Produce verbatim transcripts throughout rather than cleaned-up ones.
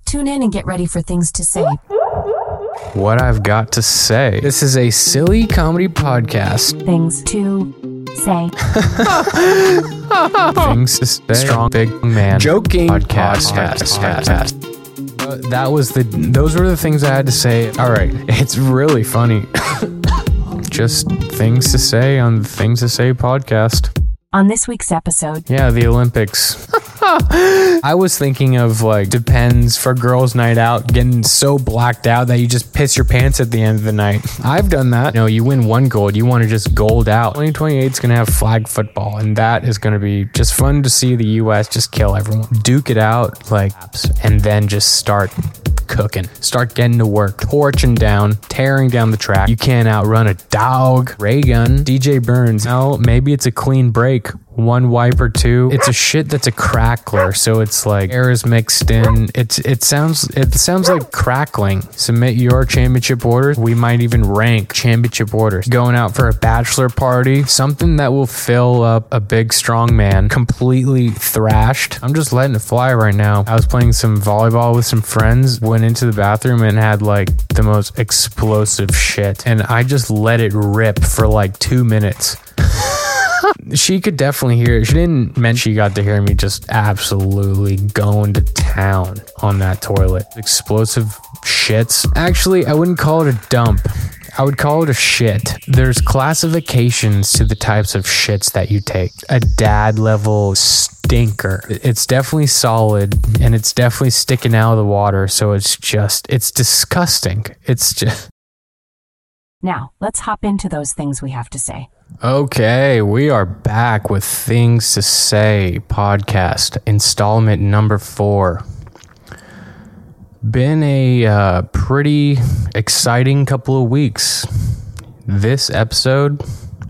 Tune in and get ready for things to say. What I've got to say. This is a silly comedy podcast. Things to say. Things to say. Strong big man. Joking podcast. podcast. podcast. Uh, that was the. Those were the things I had to say. All right, it's really funny. Just things to say on the Things to Say podcast. On this week's episode. Yeah, the Olympics. I was thinking of like depends for girls' night out, getting so blacked out that you just piss your pants at the end of the night. I've done that. You know, you win one gold, you want to just gold out. twenty twenty-eight is going to have flag football, and that is going to be just fun to see the U S just kill everyone. Duke it out, like, and then just start cooking. Start getting to work, torching down, tearing down the track. You can't outrun a dog. Ray gun. D J Burns. Now, maybe it's a clean break. One wipe or two. It's a shit that's a crackler, so it's like air is mixed in. It's it sounds it sounds like crackling. Submit your championship orders. We might even rank championship orders. Going out for a bachelor party, something that will fill up a big strong man, completely thrashed. I'm just letting it fly right now. I was playing some volleyball with some friends, went into the bathroom and had like the most explosive shit, and I just let it rip for like two minutes. She could definitely hear it. She didn't mention she got to hear me just absolutely going to town on that toilet. Explosive shits. Actually, I wouldn't call it a dump. I would call it a shit. There's classifications to the types of shits that you take. A dad level stinker. It's definitely solid and it's definitely sticking out of the water. So it's just, it's disgusting. It's just... Now, let's hop into those things we have to say. Okay, we are back with Things to Say podcast, installment number four. Been a uh, pretty exciting couple of weeks. This episode,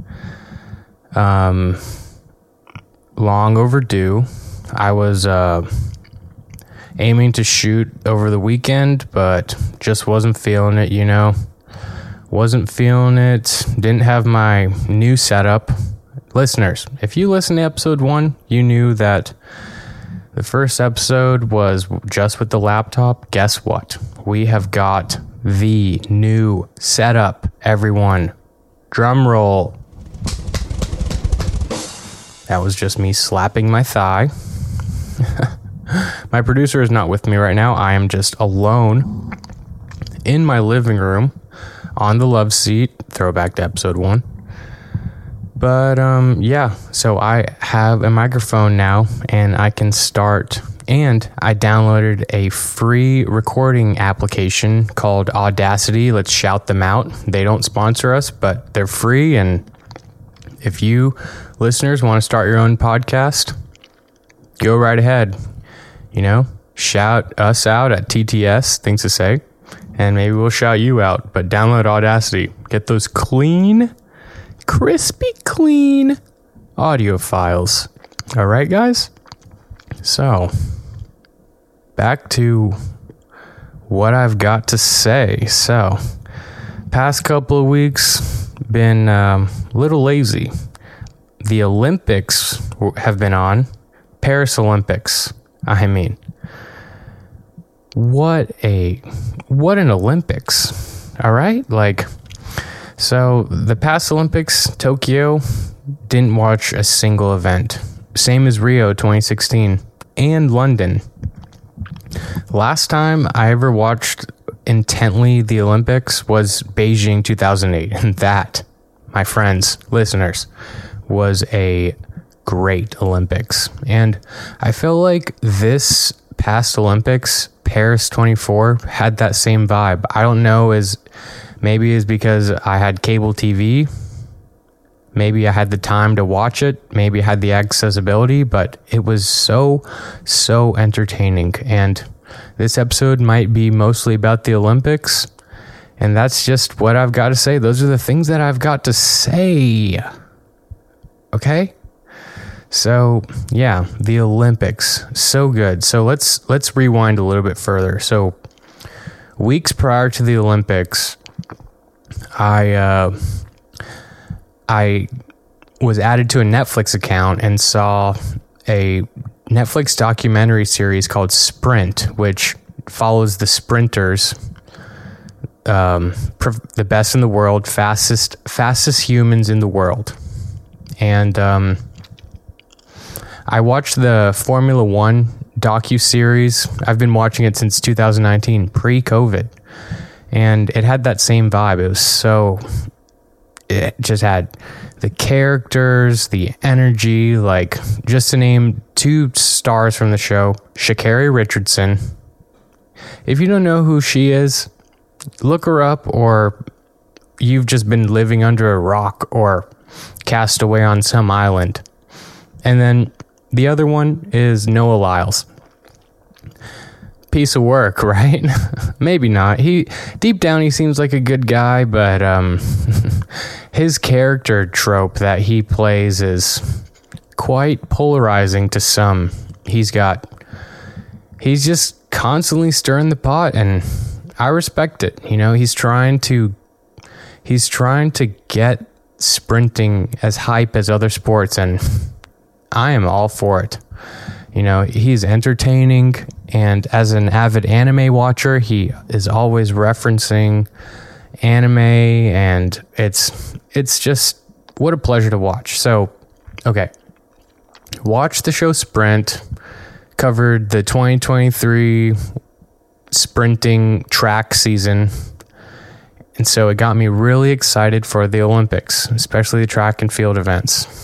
um, long overdue. I was uh, aiming to shoot over the weekend, but just wasn't feeling it, you know. Wasn't feeling it. Didn't have my new setup. Listeners, if you listened to episode one, you knew that the first episode was just with the laptop. Guess what? We have got the new setup, everyone. Drum roll. That was just me slapping my thigh. My producer is not with me right now. I am just alone in my living room. On the love seat, throwback to episode one. But um, yeah, so I have a microphone now and I can start. And I downloaded a free recording application called Audacity. Let's shout them out. They don't sponsor us, but they're free. And if you listeners want to start your own podcast, go right ahead. You know, shout us out at T T S, Things to Say. And maybe we'll shout you out, but download Audacity. Get those clean, crispy clean audio files. All right, guys? So, back to what I've got to say. So, past couple of weeks, been um, a little lazy. The Olympics have been on. Paris Olympics, I mean. What a, what an Olympics, all right? Like, so the past Olympics, Tokyo, didn't watch a single event. Same as Rio twenty sixteen and London. Last time I ever watched intently the Olympics was Beijing two thousand eight. And that, my friends, listeners, was a great Olympics. And I feel like this past Olympics, Paris twenty-four, had that same vibe. I don't know, is maybe is because I had cable T V. Maybe I had the time to watch it. Maybe I had the accessibility, but it was so, so entertaining. And this episode might be mostly about the Olympics. And that's just what I've got to say. Those are the things that I've got to say. Okay? So, yeah, the Olympics, so good. So let's let's rewind a little bit further. So, weeks prior to the Olympics, I uh, I was added to a Netflix account and saw a Netflix documentary series called Sprint, which follows the sprinters, um, pr- the best in the world, fastest fastest humans in the world. And um, I watched the Formula One docu-series. I've been watching it since two thousand nineteen, pre-COVID. And it had that same vibe. It was so... It just had the characters, the energy, like, just to name two stars from the show, Sha'Carri Richardson. If you don't know who she is, look her up, or you've just been living under a rock or cast away on some island. And then the other one is Noah Lyles. Piece of work, right? Maybe not. He deep down he seems like a good guy, but um his character trope that he plays is quite polarizing to some. He's got he's just constantly stirring the pot, and I respect it. You know, he's trying to he's trying to get sprinting as hype as other sports, and I am all for it. You know, he's entertaining, and as an avid anime watcher, he is always referencing anime, and it's it's just what a pleasure to watch. So, okay, watch the show Sprint. Covered the twenty twenty-three sprinting track season, and so it got me really excited for the Olympics, especially the track and field events.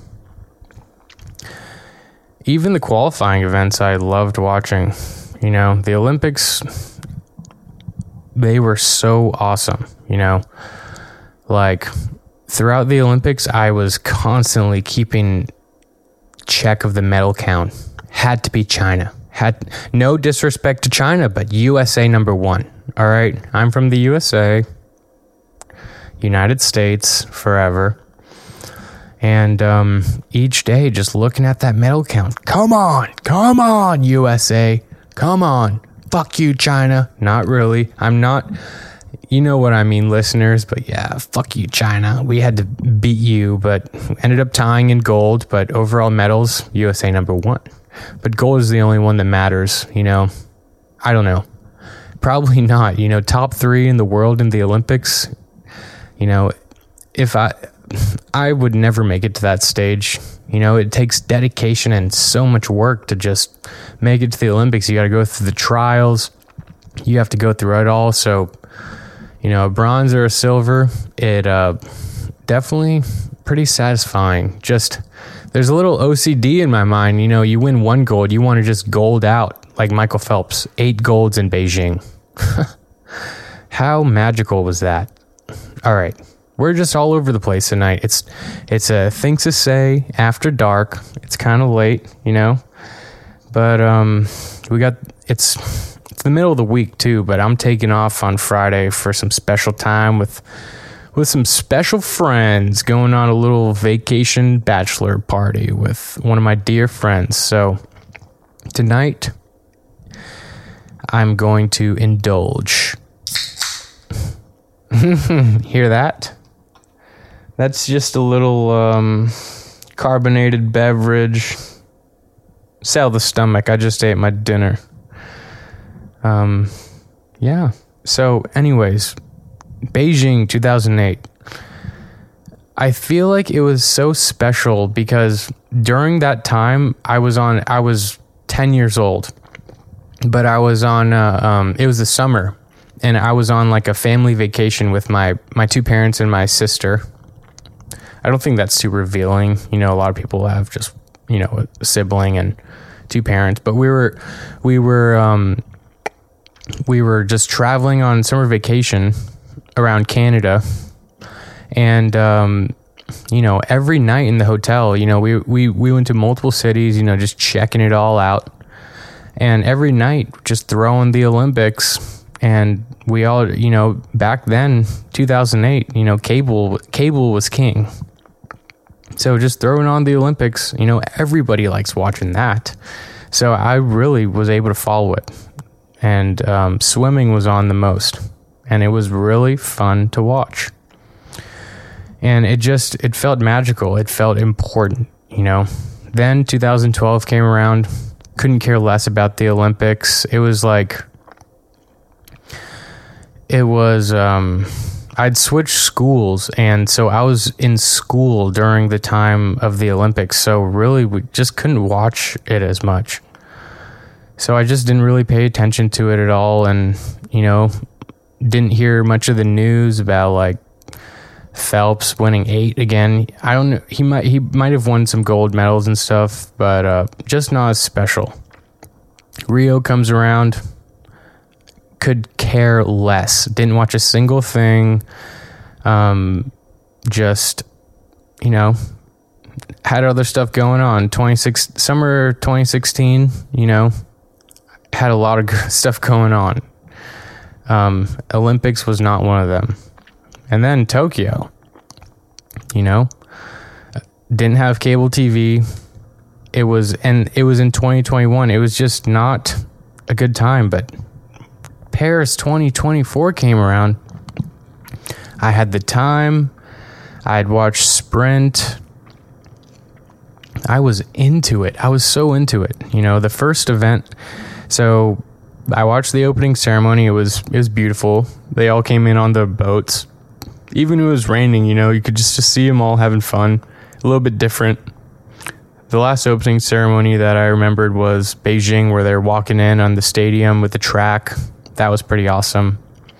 Even the qualifying events I loved watching. You know, the Olympics, they were so awesome, you know. Like, throughout the Olympics, I was constantly keeping check of the medal count. Had to be China. Had no disrespect to China, but U S A number one. All right, I'm from the U S A. United States forever. And um, each day, just looking at that medal count. Come on, come on, U S A. Come on. Fuck you, China. Not really. I'm not... You know what I mean, listeners, but yeah, fuck you, China. We had to beat you, but ended up tying in gold, but overall medals, U S A number one. But gold is the only one that matters, you know. I don't know. Probably not. You know, top three in the world in the Olympics. You know, if I... I would never make it to that stage. You know, it takes dedication and so much work to just make it to the Olympics. You got to go through the trials. You have to go through it all. So, you know, a bronze or a silver, it uh, definitely pretty satisfying. Just, there's a little O C D in my mind. You know, you win one gold, you want to just gold out, like Michael Phelps, eight golds in Beijing. How magical was that? All right. We're just all over the place tonight. It's it's a thing to say after dark. It's kind of late, you know. But um, we got it's it's the middle of the week too. But I'm taking off on Friday for some special time with with some special friends, going on a little vacation bachelor party with one of my dear friends. So tonight, I'm going to indulge. Hear that? That's just a little um, carbonated beverage. Sell the stomach. I just ate my dinner. Um, yeah. So, anyways, Beijing two thousand eight. I feel like it was so special because during that time, I was on. I was ten years old, but I was on. Uh, um, it was the summer, and I was on like a family vacation with my my two parents and my sister. I don't think that's too revealing. You know, a lot of people have just, you know, a sibling and two parents. But we were, we were, um, we were just traveling on summer vacation around Canada, and um, you know, every night in the hotel, you know, we we we went to multiple cities, you know, just checking it all out, and every night just throwing the Olympics. And we all, you know, back then, two thousand eight, you know, cable cable was king. So just throwing on the Olympics, you know, everybody likes watching that. So I really was able to follow it. And um, swimming was on the most. And it was really fun to watch. And it just, it felt magical. It felt important, you know. Then two thousand twelve came around. Couldn't care less about the Olympics. It was like... it was, um, I'd switched schools, and so I was in school during the time of the Olympics, so really we just couldn't watch it as much. So I just didn't really pay attention to it at all, and, you know, didn't hear much of the news about, like, Phelps winning eight again. I don't know. He might he might have won some gold medals and stuff, but uh, just not as special. Rio comes around, could care less. Didn't watch a single thing. Um, just, you know, had other stuff going on. twenty-six summer twenty sixteen, you know, had a lot of stuff going on. Um, Olympics was not one of them. And then Tokyo, you know, didn't have cable T V. It was, and it was in twenty twenty-one. It was just not a good time. But Paris twenty twenty-four came around. I had the time. I had watched Sprint. I was into it. I was so into it. You know, the first event. So I watched the opening ceremony. It was it was beautiful. They all came in on the boats. Even if it was raining, you know, you could just, just see them all having fun. A little bit different. The last opening ceremony that I remembered was Beijing, where they're walking in on the stadium with the track. That was pretty awesome.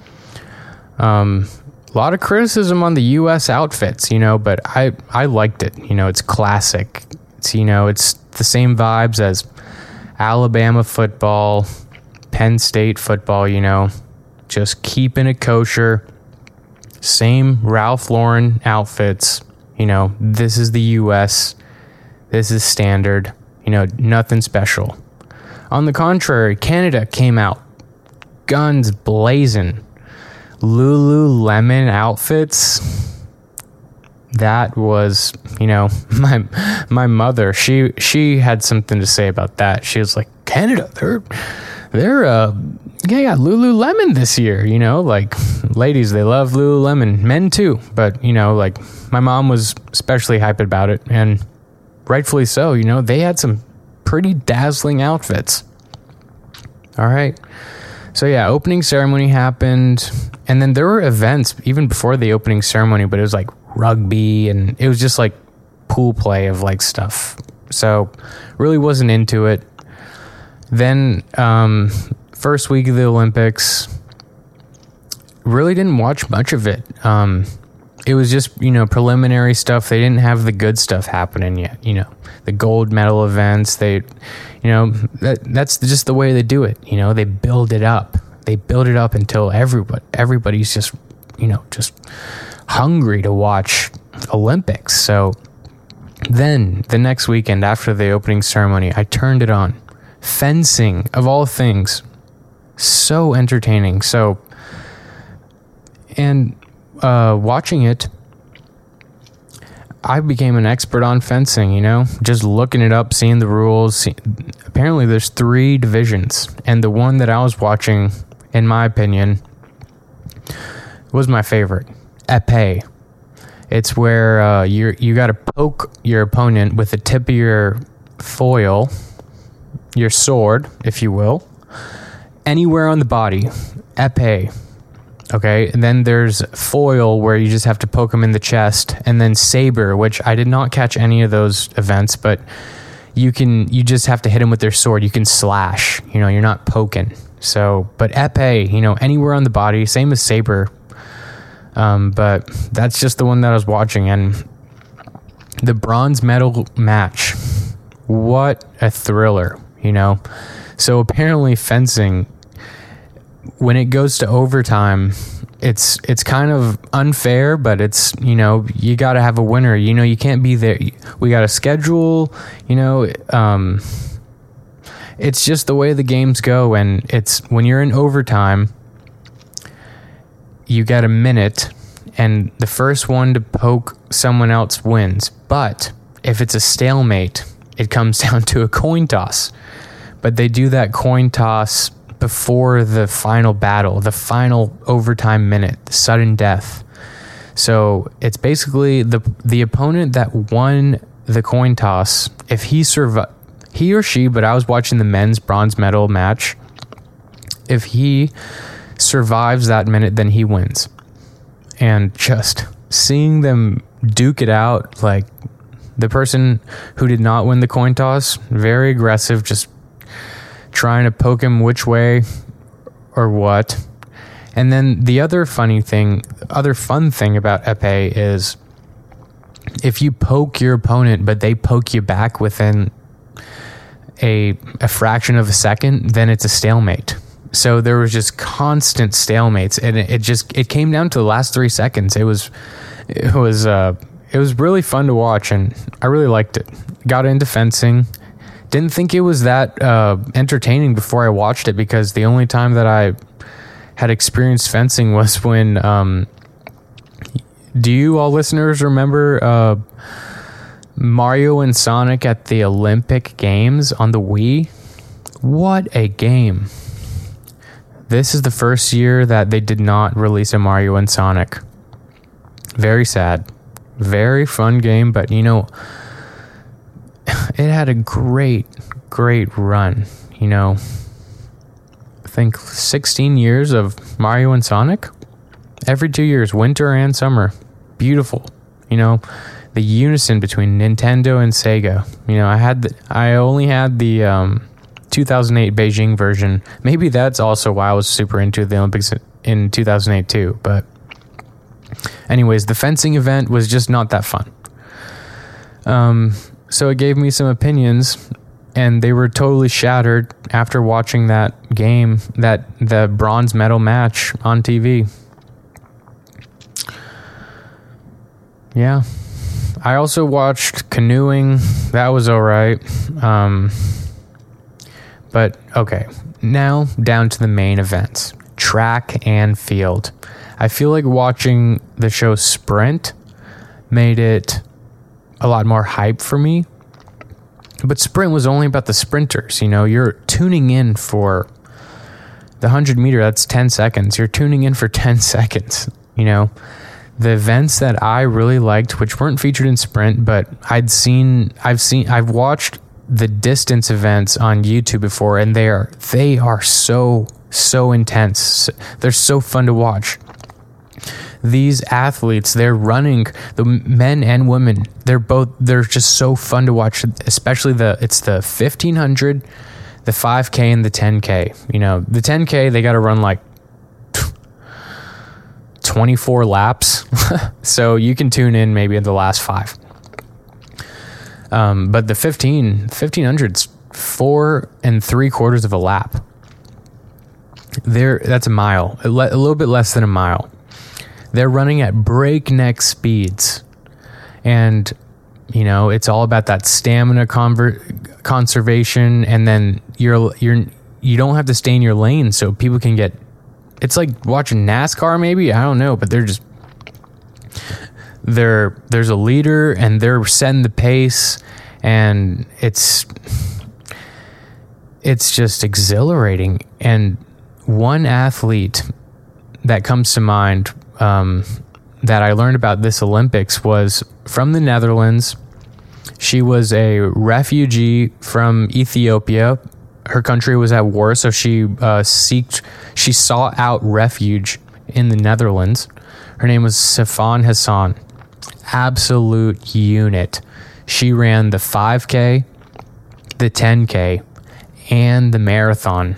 Um, a lot of criticism on the U S outfits, you know, but I, I liked it. You know, it's classic. It's, you know, it's the same vibes as Alabama football, Penn State football, you know, just keeping it kosher. Same Ralph Lauren outfits, you know, this is the U S, this is standard, you know, nothing special. On the contrary, Canada came out, guns blazing, Lululemon outfits. That was, you know, my my mother, she she had something to say about that. She was like, Canada, they're, they're, uh, yeah, yeah, Lululemon this year, you know, like, ladies, they love Lululemon, men too, but, you know, like, my mom was especially hyped about it, and rightfully so, you know, they had some pretty dazzling outfits. All right, so yeah, opening ceremony happened, and then there were events even before the opening ceremony, but it was like rugby, and it was just like pool play of like stuff, so really wasn't into it. Then, um... first week of the Olympics, really didn't watch much of it. Um, it was just, you know, preliminary stuff. They didn't have the good stuff happening yet. You know, the gold medal events. They, you know, that that's just the way they do it. You know, they build it up. They build it up until everybody, everybody's just, you know, just hungry to watch Olympics. So then the next weekend after the opening ceremony, I turned it on. Fencing, of all things. So entertaining. So, and uh, watching it, I became an expert on fencing, you know, just looking it up, seeing the rules. See, apparently there's three divisions, and the one that I was watching, in my opinion, was my favorite. Epee. It's where uh, you you got to poke your opponent with the tip of your foil, your sword, if you will, anywhere on the body. Epee. Okay, and then there's foil, where you just have to poke them in the chest, and then saber, which I did not catch any of those events, but you can, you just have to hit them with their sword. You can slash, you know, you're not poking. So, but epee, you know, anywhere on the body, same as saber. Um, but that's just the one that I was watching, and the bronze medal match, what a thriller, you know. So apparently fencing, when it goes to overtime, it's it's kind of unfair, but it's, you know, you got to have a winner. You know, you can't be there. We got a schedule, you know. Um, it's just the way the games go, and it's when you're in overtime, you got a minute, and the first one to poke someone else wins. But if it's a stalemate, it comes down to a coin toss. But they do that coin toss before the final battle, the final overtime minute, sudden death. So it's basically the the opponent that won the coin toss, if he survived, he or she, but I was watching the men's bronze medal match, if he survives that minute, then he wins. And just seeing them duke it out, like the person who did not win the coin toss, very aggressive, just trying to poke him which way or what. And then the other funny thing, other fun thing about epee is if you poke your opponent, but they poke you back within a, a fraction of a second, then it's a stalemate. So there was just constant stalemates, and it, it just it came down to the last three seconds. It was it was uh, it was really fun to watch, and I really liked it. Got into fencing. Didn't think it was that uh, entertaining before I watched it, because the only time that I had experienced fencing was when. Um, do you all listeners remember uh, Mario and Sonic at the Olympic Games on the Wii? What a game! This is the first year that they did not release a Mario and Sonic. Very sad. Very fun game, but you know, it had a great, great run. You know, I think sixteen years of Mario and Sonic. Every two years, winter and summer. Beautiful. You know, the unison between Nintendo and Sega. You know, I had the, I only had the um, two thousand eight Beijing version. Maybe that's also why I was super into the Olympics in two thousand eight too. But anyways, the fencing event was just not that fun. Um, so it gave me some opinions, and they were totally shattered after watching that game, that the bronze medal match on T V. Yeah. I also watched canoeing. That was all right. Um, but okay, now down to the main events, track and field. I feel like watching the show Sprint made it a lot more hype for me. But Sprint was only about the sprinters. You know, you're tuning in for the one hundred meter, that's ten seconds. You're tuning in for ten seconds, you know. The events that I really liked, which weren't featured in Sprint, but I'd seen, I've seen, I've watched the distance events on YouTube before, and they are, they are so, so intense. They're so fun to watch. These athletes, they're running, the men and women, they're both, they're just so fun to watch, especially the, it's the fifteen hundred, the five K, and the ten K. You know, the ten K, they got to run like twenty-four laps. So you can tune in maybe in the last five. Um, but the fifteen, fifteen hundred's four and three quarters of a lap. There, that's a mile, a, le- a little bit less than a mile. They're running at breakneck speeds, and you know it's all about that stamina conver- conservation. And then you're you're you don't have to stay in your lane, so people can get. It's like watching NASCAR, maybe, I don't know, but they're just they're there's a leader, and they're setting the pace, and it's it's just exhilarating. And one athlete that comes to mind um, that I learned about this Olympics was from the Netherlands. She was a refugee from Ethiopia. Her country was at war, so she uh, seeked, she sought out refuge in the Netherlands. Her name was Sifan Hassan. Absolute unit. She ran the five K, the ten K, and the marathon.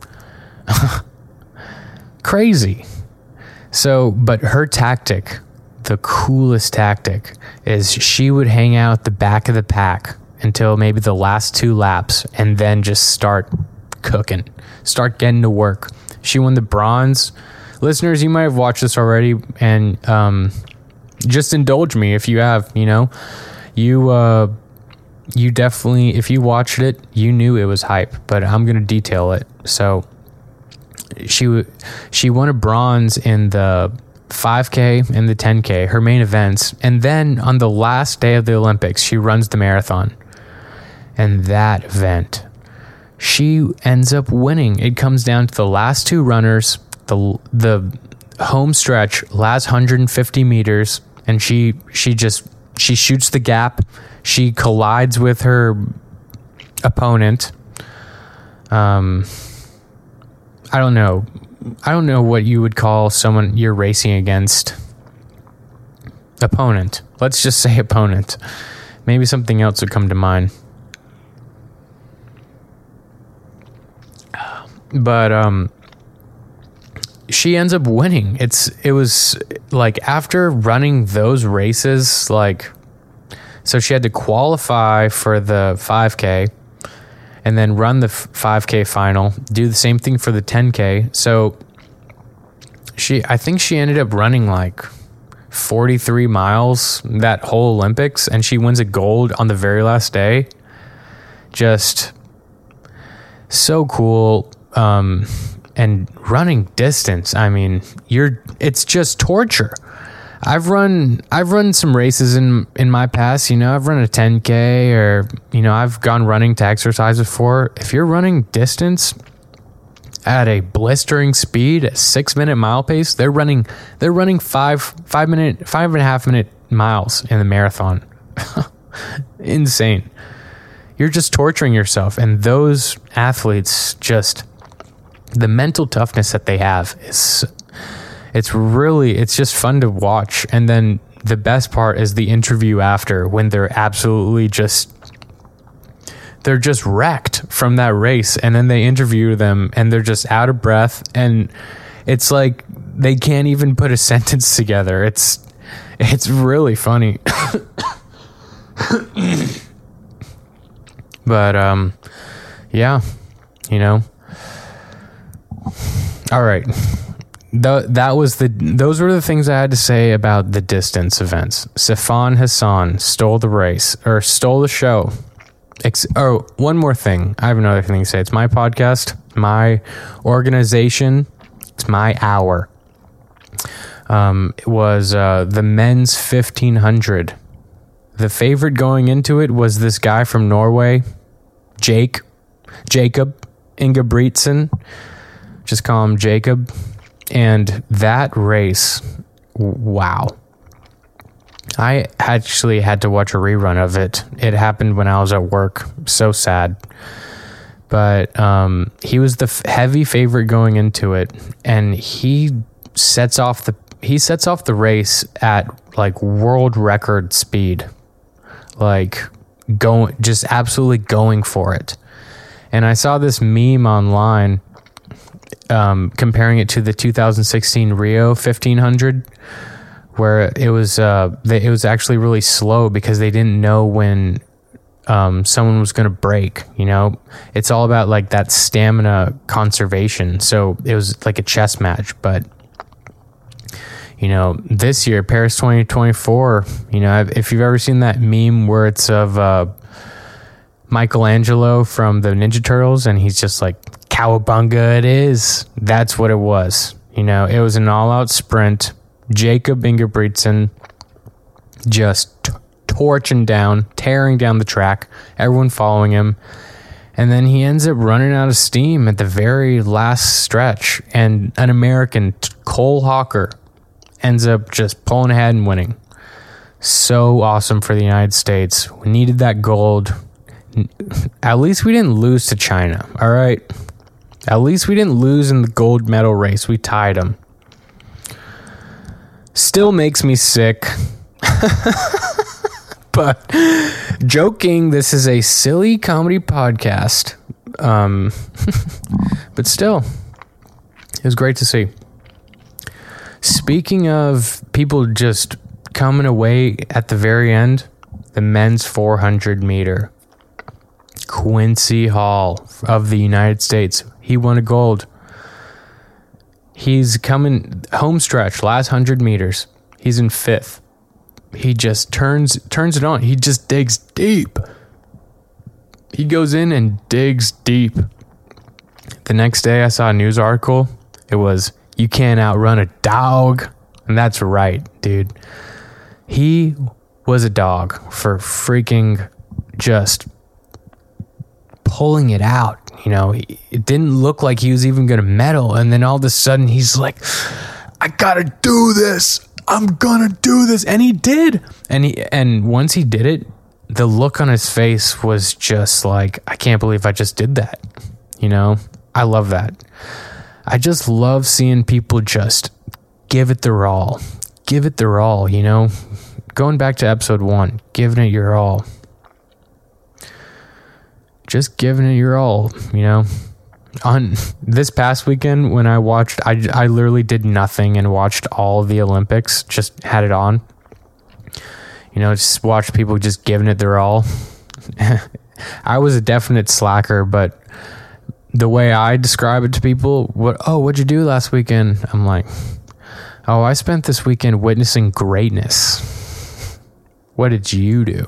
Crazy. So, but her tactic, the coolest tactic, is she would hang out the back of the pack until maybe the last two laps, and then just start cooking, start getting to work. She won the bronze. Listeners, you might have watched this already, and um, just indulge me if you have. You know, you uh, you definitely, if you watched it, you knew it was hype. But I'm gonna detail it. So she she won a bronze in the five K and the ten K, her main events, and then on the last day of the Olympics, she runs the marathon. And that event, she ends up winning. It comes down to the last two runners, the the home stretch, last one hundred fifty meters, and she she just she shoots the gap. She collides with her opponent. Um, I don't know. I don't know what you would call someone you're racing against. Opponent. Let's just say opponent. Maybe something else would come to mind. But um she ends up winning. It's it was like after running those races, like, so she had to qualify for the five K and then run the five K final, do the same thing for the ten K. So she, I think she ended up running like forty-three miles that whole Olympics, and she wins a gold on the very last day. Just so cool. Um, and running distance, I mean, you're, it's just torture. I've run, I've run some races in, in my past, you know, I've run a ten K, or, you know, I've gone running to exercise before. If you're running distance at a blistering speed, at six minute mile pace, they're running, they're running five, five minute, five and a half minute miles in the marathon. Insane. You're just torturing yourself. And those athletes, just the mental toughness that they have is, it's really, it's just fun to watch. And then the best part is the interview after, when they're absolutely just, they're just wrecked from that race. And then they interview them and they're just out of breath. And it's like, they can't even put a sentence together. It's, it's really funny. But, um, yeah, you know, all right. The, that was the, those were the things I had to say about the distance events. Sifan Hassan stole the race, or stole the show. Ex- oh, one more thing. I have another thing to say. It's my podcast, my organization. It's my hour. Um, it was, uh, the men's fifteen hundred. The favorite going into it was this guy from Norway, Jake, Jacob Ingebrigtsen. Just call him Jacob. And that race, wow. I actually had to watch a rerun of it. It happened when I was at work. So sad. But um, he was the f- heavy favorite going into it, and he sets off the he sets off the race at like world record speed, like going just absolutely going for it. And I saw this meme online, um, comparing it to the two thousand sixteen Rio fifteen hundred, where it was uh, they, it was actually really slow because they didn't know when um, someone was going to break. You know, it's all about like that stamina conservation. So it was like a chess match. But you know, this year, Paris twenty twenty-four, you know, if you've ever seen that meme where it's of uh, Michelangelo from the Ninja Turtles, and he's just like, cowabunga it is. That's what it was. You know, it was an all-out sprint. Jacob Ingebrigtsen just t- torching down, tearing down the track, everyone following him. And then he ends up running out of steam at the very last stretch. And an American, Cole Hawker, ends up just pulling ahead and winning. So awesome for the United States. We needed that gold. At least we didn't lose to China, all right? At least we didn't lose in the gold medal race. We tied them. Still makes me sick. But joking, this is a silly comedy podcast. Um, but still, it was great to see. Speaking of people just coming away at the very end, the men's four hundred meter. Quincy Hall of the United States. He won a gold. He's coming home stretch, last one hundred meters. He's in fifth. He just turns turns it on. He just digs deep. He goes in and digs deep. The next day I saw a news article. It was, you can't outrun a dog. And that's right, dude. He was a dog for freaking just pulling it out. You know, it didn't look like he was even going to medal. And then all of a sudden he's like, I got to do this. I'm going to do this. And he did. And he, and once he did it, the look on his face was just like, I can't believe I just did that. You know, I love that. I just love seeing people just give it their all. Give it their all, you know? Going back to episode one, giving it your all. Just giving it your all, you know? On this past weekend when I watched, I, I literally did nothing and watched all of the Olympics, just had it on. You know, just watched people just giving it their all. I was a definite slacker, but the way I describe it to people, what, oh, what'd you do last weekend? I'm like, oh, I spent this weekend witnessing greatness. What did you do?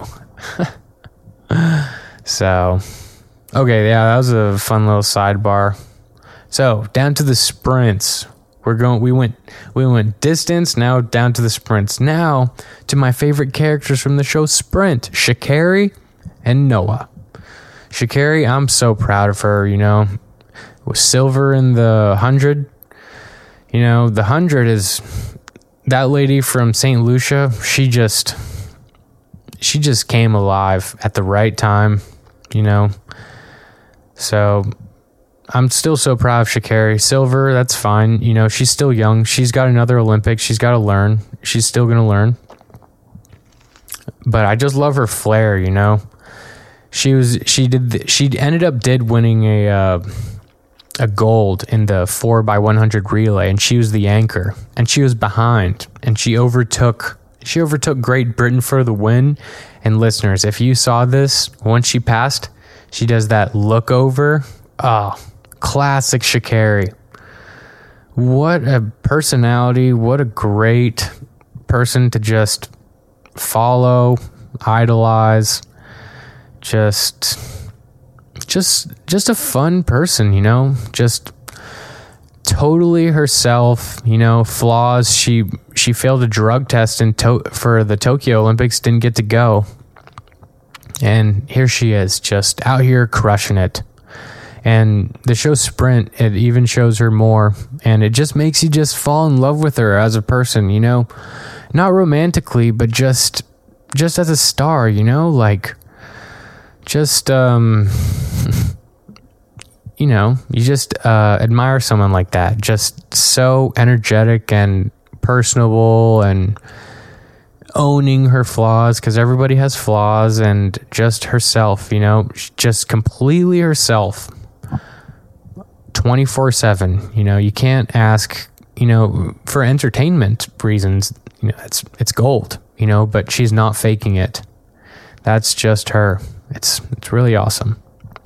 So, okay, yeah, that was a fun little sidebar. So, down to the sprints. We're going we went we went distance, now down to the sprints. Now to my favorite characters from the show Sprint, Sha'Carri and Noah. Sha'Carri, I'm so proud of her, you know. With silver in the hundred. You know, the hundred is that lady from Saint Lucia, she just she just came alive at the right time, you know. So I'm still so proud of Sha'Carri. Silver, that's fine. You know, she's still young. She's got another Olympics. She's got to learn. She's still going to learn. But I just love her flair, you know. She was she did she ended up did winning a uh, a gold in the four by one hundred relay, and she was the anchor, and she was behind, and she overtook she overtook Great Britain for the win. And listeners, if you saw this, once she passed, she does that look over. Oh, classic Sha'Carri. What a personality, what a great person to just follow, idolize. Just just just a fun person, you know, just totally herself, you know, flaws. She she failed a drug test in to- for the Tokyo Olympics, didn't get to go. And here she is, just out here crushing it. And the show Sprint, it even shows her more, and it just makes you just fall in love with her as a person, you know, not romantically, but just just as a star, you know, like just um you know, you just uh admire someone like that, just so energetic and personable and owning her flaws, because everybody has flaws, and just herself, you know, just completely herself. twenty-four seven, you know, you can't ask, you know, for entertainment reasons, you know, it's it's gold, you know, but she's not faking it. That's just her. It's it's really awesome.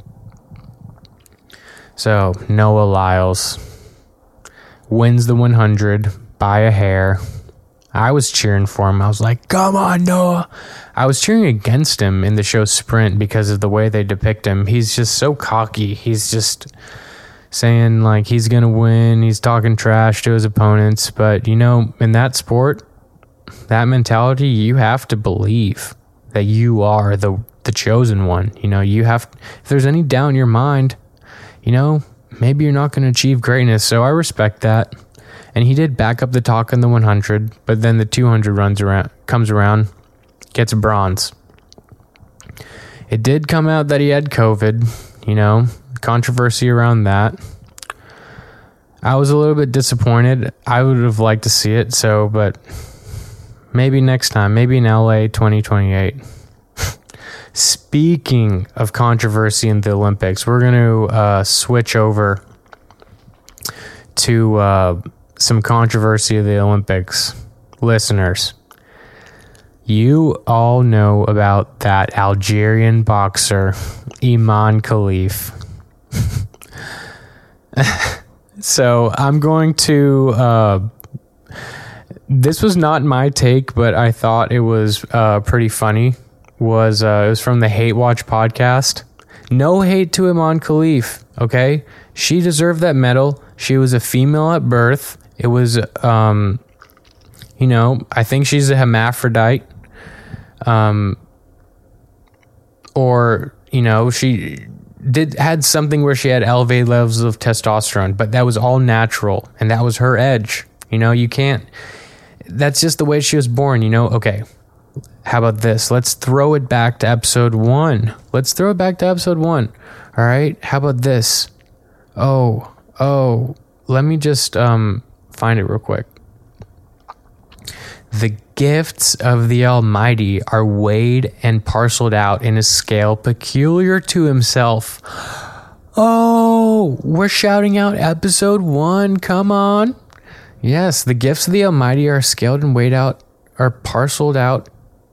So Noah Lyles wins the one hundred by a hair. I was cheering for him. I was like, come on, Noah. I was cheering against him in the show Sprint because of the way they depict him. He's just so cocky. He's just saying like he's gonna win, he's talking trash to his opponents. But you know, in that sport, that mentality, you have to believe that you are the the chosen one. You know, you have, if there's any doubt in your mind, you know, maybe you're not going to achieve greatness. So I respect that. And he did back up the talk in the one hundred, but then the two hundred runs around, comes around, gets a bronze. It did come out that he had COVID, you know, controversy around that. I was a little bit disappointed. I would have liked to see it, so, but maybe next time, maybe in L A twenty twenty-eight. Speaking of controversy in the Olympics, we're going to uh, switch over to uh, some controversy of the Olympics. Listeners, you all know about that Algerian boxer, Iman Khalif. So I'm going to... Uh, this was not my take, but I thought it was uh, pretty funny. Was uh, it was from the Hate Watch podcast. No hate to Iman Khalif, okay? She deserved that medal. She was a female at birth. It was, um, you know, I think she's a hermaphrodite. Um, or, you know, she did had something where she had elevated levels of testosterone, but that was all natural, and that was her edge. You know, you can't... That's just the way she was born, you know? Okay. How about this? Let's throw it back to episode one. Let's throw it back to episode one. All right. How about this? Oh, oh, let me just um, find it real quick. The gifts of the Almighty are weighed and parceled out in a scale peculiar to himself. Oh, we're shouting out episode one. Come on. Yes, the gifts of the Almighty are scaled and weighed out, are parceled out.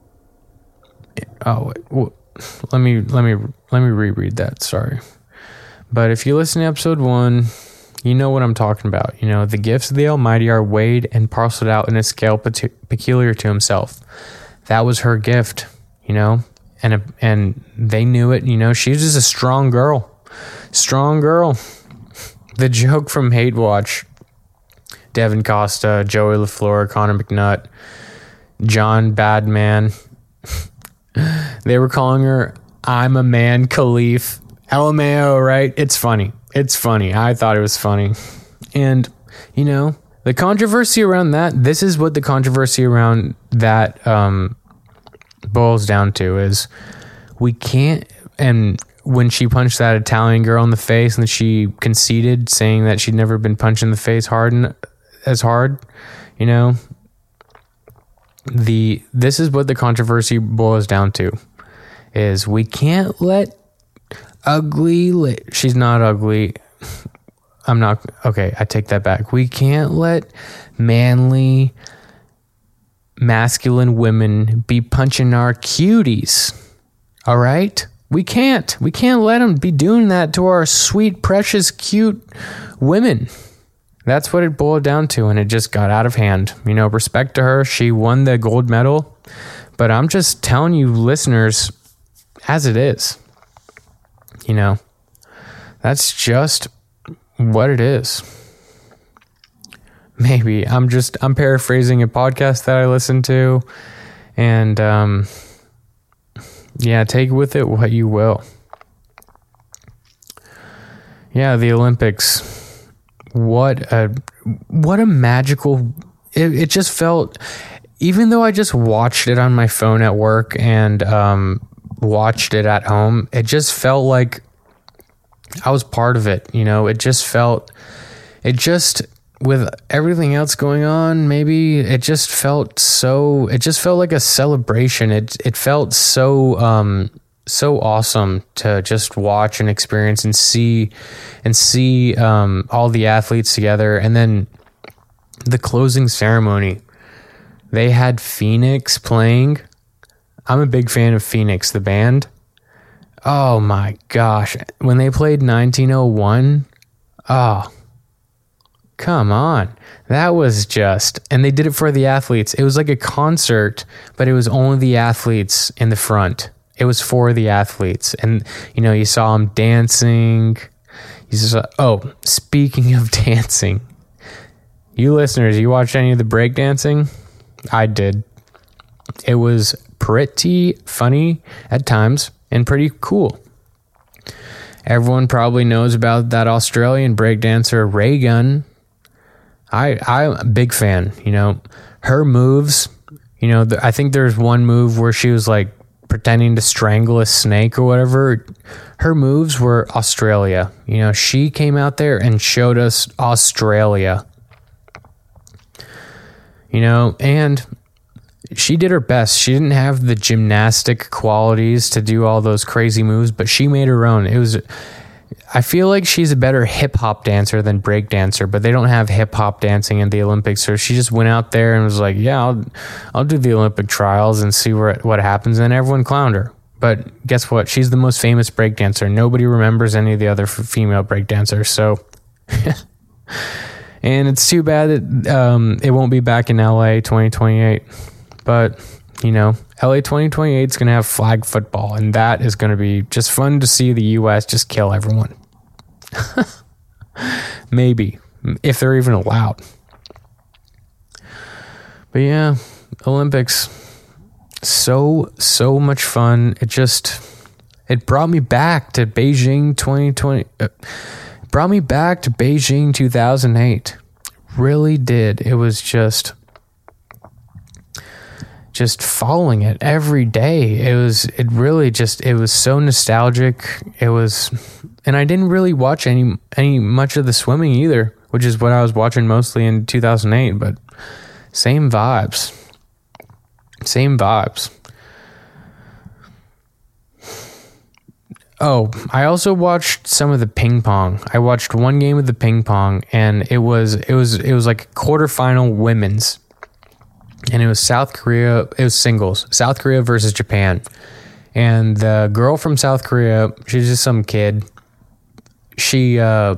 Oh, wait, let me let me let me reread that. Sorry, but if you listen to episode one, you know what I'm talking about. You know, the gifts of the Almighty are weighed and parceled out in a scale pe- peculiar to himself. That was her gift, you know, and and they knew it. You know, she was just a strong girl, strong girl. The joke from Hate Watch. Devin Costa, Joey LaFleur, Connor McNutt, John Badman. They were calling her I'm a Man Khalif. L M A O, right? It's funny. It's funny. I thought it was funny. And, you know, the controversy around that, this is what the controversy around that um, boils down to is we can't, and when she punched that Italian girl in the face and she conceded saying that she'd never been punched in the face hard and, as hard, you know, the this is what the controversy boils down to is we can't let ugly li- she's not ugly I'm not okay I take that back. We can't let manly masculine women be punching our cuties. All right, we can't we can't let them be doing that to our sweet precious cute women. That's what it boiled down to, and it just got out of hand. You know, respect to her. She won the gold medal. But I'm just telling you, listeners, as it is. You know, that's just what it is. Maybe. I'm just, I'm paraphrasing a podcast that I listened to. And, um, yeah, take with it what you will. Yeah, the Olympics. What a what a magical it, it just felt, even though I just watched it on my phone at work and um watched it at home, it just felt like I was part of it. You know, it just felt it just with everything else going on, maybe it just felt so it just felt like a celebration. It it felt so um so awesome to just watch and experience and see and see um, all the athletes together. And then the closing ceremony, they had Phoenix playing. I'm a big fan of Phoenix, the band. Oh my gosh. When they played nineteen oh one, oh, come on. That was just, and they did it for the athletes. It was like a concert, but it was only the athletes in the front. It was for the athletes. And, you know, you saw them dancing. You saw, oh, speaking of dancing, you listeners, you watched any of the break dancing? I did. It was pretty funny at times and pretty cool. Everyone probably knows about that Australian breakdancer, Ray Gunn. I, I'm a big fan, you know, her moves, you know, th- I think there's one move where she was like pretending to strangle a snake or whatever. Her moves were Australia. You know, she came out there and showed us Australia. You know, and she did her best. She didn't have the gymnastic qualities to do all those crazy moves, but she made her own. It was, I feel like she's a better hip hop dancer than break dancer, but they don't have hip hop dancing in the Olympics. So she just went out there and was like, yeah, I'll, I'll do the Olympic trials and see where, what happens. And everyone clowned her. But guess what? She's the most famous break dancer. Nobody remembers any of the other f- female break dancers. So, and it's too bad that um, it won't be back in L A twenty twenty-eight. But, you know, L A twenty twenty-eight is going to have flag football, and that is going to be just fun to see the U S just kill everyone. Maybe, if they're even allowed. But yeah, Olympics, so, so much fun. It just, it brought me back to Beijing twenty twenty. Uh, brought me back to Beijing two thousand eight. Really did. It was just... just following it every day. It was, it really just, it was so nostalgic. It was, and I didn't really watch any, any much of the swimming either. which is what I was watching mostly in two thousand eight, but same vibes. Same vibes. Oh, I also watched some of the ping pong. I watched one game of the ping pong, and it was it was it was like quarterfinal women's, and it was South Korea. It was singles, South Korea versus Japan, and the girl from South Korea, she's just some kid. She uh,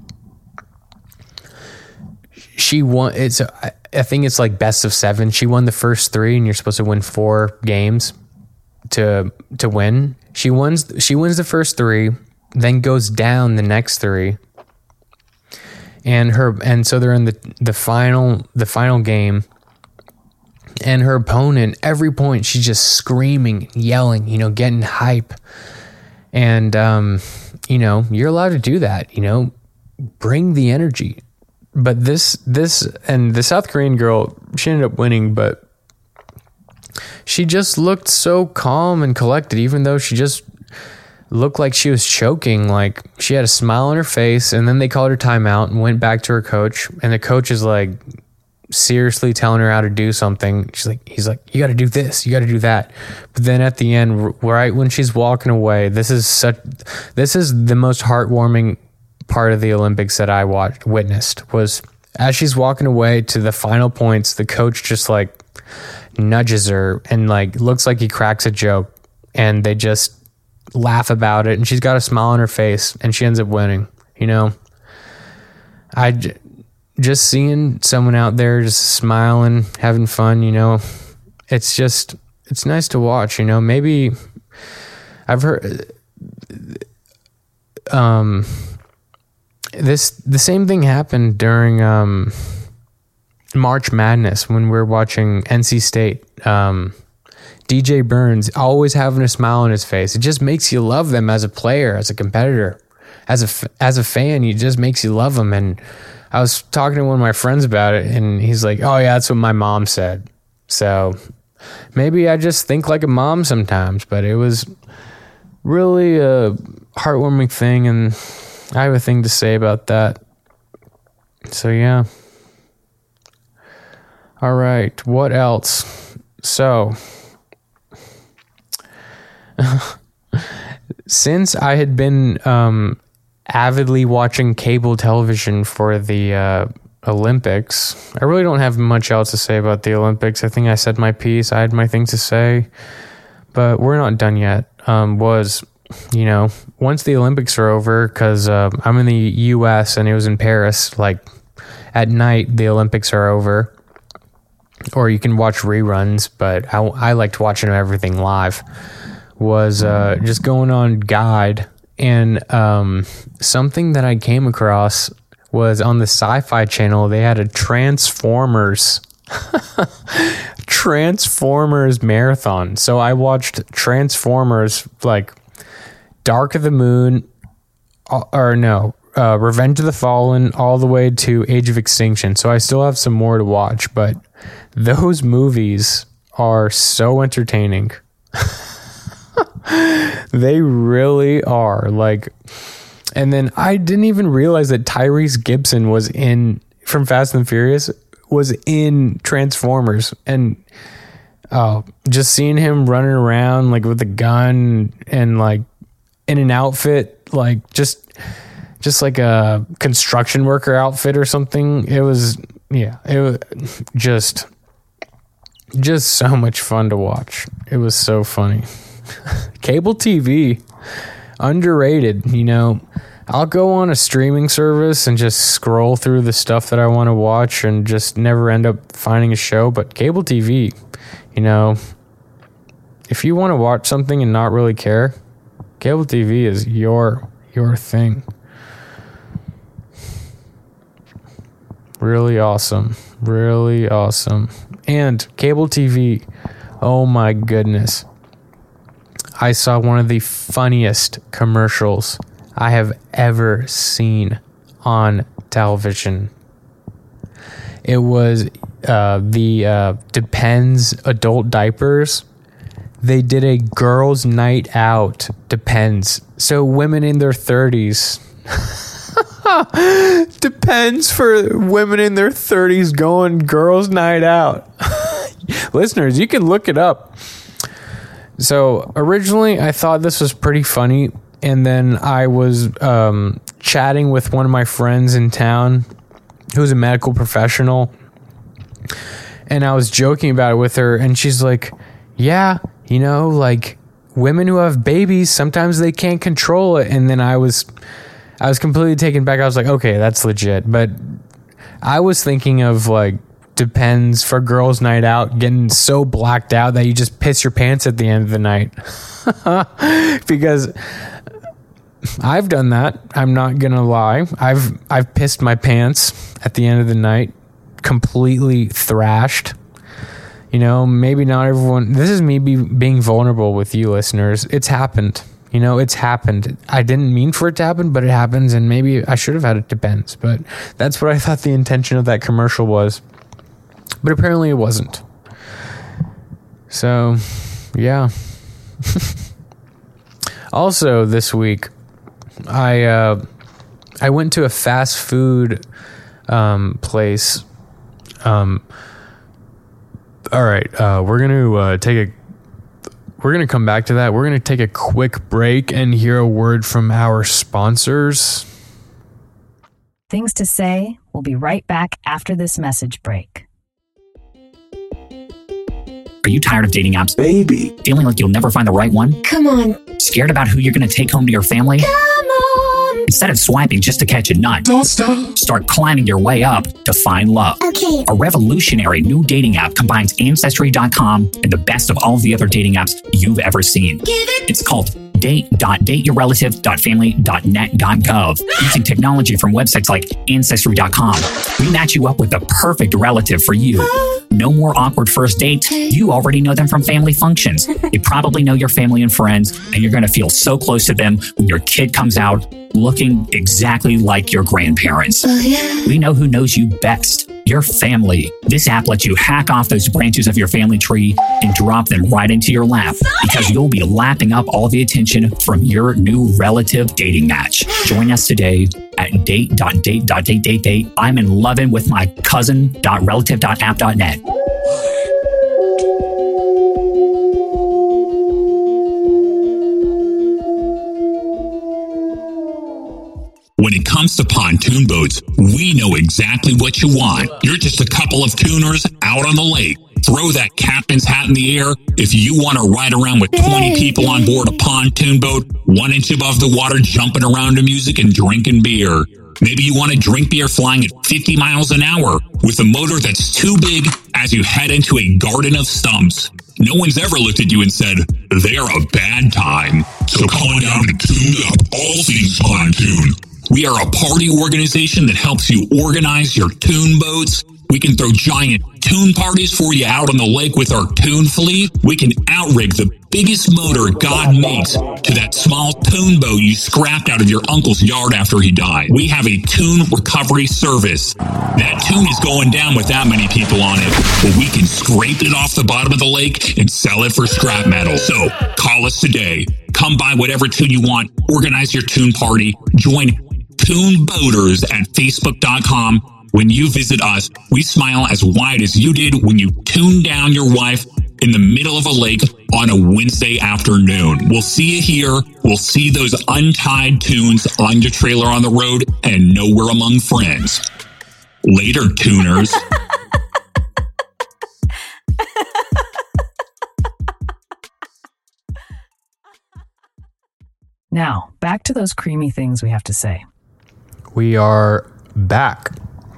she won. It's I think it's like best of seven. She won the first three, and you're supposed to win four games to to win. She wins she wins the first three, then goes down the next three. And her and so they're in the, the final the final game. And her opponent, every point, she's just screaming, yelling, you know, getting hype. And um, you know, you're allowed to do that, you know, bring the energy. But this this and the South Korean girl, she ended up winning, but she just looked so calm and collected, even though she just looked like she was choking. Like, she had a smile on her face, and then they called her timeout and went back to her coach. And the coach is like seriously telling her how to do something. She's like, he's like, you got to do this, you got to do that. But then at the end, right when she's walking away, this is such, this is the most heartwarming part of the Olympics that I watched, witnessed, was as she's walking away to the final points, the coach just like nudges her and like looks like he cracks a joke, and they just laugh about it, and she's got a smile on her face, and she ends up winning. You know, I j- just seeing someone out there just smiling, having fun, you know, it's just, it's nice to watch. You know, maybe I've heard um this the same thing happened during um March Madness when we were watching N C State. um D J Burns always having a smile on his face. It just makes you love them as a player, as a competitor, as a as a fan. It just makes you love them. And I was talking to one of my friends about it, and he's like, "Oh yeah, that's what my mom said." So maybe I just think like a mom sometimes, but it was really a heartwarming thing, and I have a thing to say about that. So yeah. All right, what else? So, since I had been um, avidly watching cable television for the uh, Olympics, I really don't have much else to say about the Olympics. I think I said my piece. I had my thing to say, but we're not done yet. Um, was, you know, once the Olympics are over, because uh, I'm in the U S and it was in Paris, like at night the Olympics are over. Or you can watch reruns, but I, I liked watching everything live. Was uh, just going on Guide, and um, something that I came across was on the Sci-Fi Channel. They had a Transformers Transformers marathon. So I watched Transformers, like Dark of the Moon, or no, uh, Revenge of the Fallen, all the way to Age of Extinction. So I still have some more to watch, but those movies are so entertaining. They really are. Like, and then I didn't even realize that Tyrese Gibson was in, from Fast and Furious, was in Transformers. And uh, just seeing him running around like with a gun and like in an outfit, like just just like a construction worker outfit or something. It was, yeah, it was just just so much fun to watch. It was so funny. Cable T V, underrated. You know, I'll go on a streaming service and just scroll through the stuff that I want to watch and just never end up finding a show. But cable T V, you know, if you want to watch something and not really care, cable T V is your your thing. Really awesome. Really awesome. And cable T V, oh my goodness. I saw one of the funniest commercials I have ever seen on television. It was uh, the uh, Depends adult diapers. They did a girls' night out Depends. So women in their thirties Depends for women in their thirties going girls' night out. Listeners, you can look it up. So originally I thought this was pretty funny. And then I was um, chatting with one of my friends in town who's a medical professional. And I was joking about it with her. And she's like, yeah, you know, like women who have babies, sometimes they can't control it. And then I was, I was completely taken back. I was like, okay, that's legit. But I was thinking of like, depends for girls' night out, getting so blacked out that you just piss your pants at the end of the night. Because I've done that. I'm not gonna lie. I've I've pissed my pants at the end of the night, completely thrashed. You know, maybe not everyone. This is me be, being vulnerable with you, listeners. It's happened. You know, it's happened. I didn't mean for it to happen, but it happens, and maybe I should have had it depends. But that's what I thought the intention of that commercial was. But apparently it wasn't. So, yeah. Also, this week, I uh, I went to a fast food um, place. Um, all right, uh, we're gonna uh, take a. We're gonna come back to that. We're gonna take a quick break and hear a word from our sponsors. Things to say. We'll be right back after this message break. Are you tired of dating apps? Baby. Feeling like you'll never find the right one? Come on. Scared about who you're going to take home to your family? Come on. Instead of swiping just to catch a nut, Don't stop. start climbing your way up to find love. Okay. A revolutionary new dating app combines Ancestry dot com and the best of all the other dating apps you've ever seen. Give it. It's called date dot date your relative dot family dot net dot gov. Using technology from websites like Ancestry dot com, we match you up with the perfect relative for you. No more awkward first dates. You already know them from family functions. You probably know your family and friends, and you're going to feel so close to them when your kid comes out looking exactly like your grandparents. Oh, yeah. We know who knows you best. Your family. This app lets you hack off those branches of your family tree and drop them right into your lap, because you'll be lapping up all the attention from your new relative dating match. Join us today at date dot date dot date date date. I'm in lovin' with my cousin dot relative dot app dot net. When it comes to pontoon boats, we know exactly what you want. You're just a couple of tuners out on the lake. Throw that captain's hat in the air if you want to ride around with twenty people on board a pontoon boat, one inch above the water, jumping around to music and drinking beer. Maybe you want to drink beer flying at fifty miles an hour with a motor that's too big as you head into a garden of stumps. No one's ever looked at you and said, they're a bad time. So come on down and tune up all things pontoon. We are a party organization that helps you organize your tune boats. We can throw giant tune parties for you out on the lake with our tune fleet. We can outrig the biggest motor God makes to that small tune boat you scrapped out of your uncle's yard after he died. We have a tune recovery service. That tune is going down with that many people on it, but we can scrape it off the bottom of the lake and sell it for scrap metal. So call us today. Come buy whatever tune you want. Organize your tune party. Join Tune Boaters at facebook dot com. When you visit us, we smile as wide as you did when you tuned down your wife in the middle of a lake on a Wednesday afternoon. We'll see you here. We'll see those untied tunes on your trailer on the road and know we're among friends. Later, tuners. Now, back to those creamy things we have to say. We are back.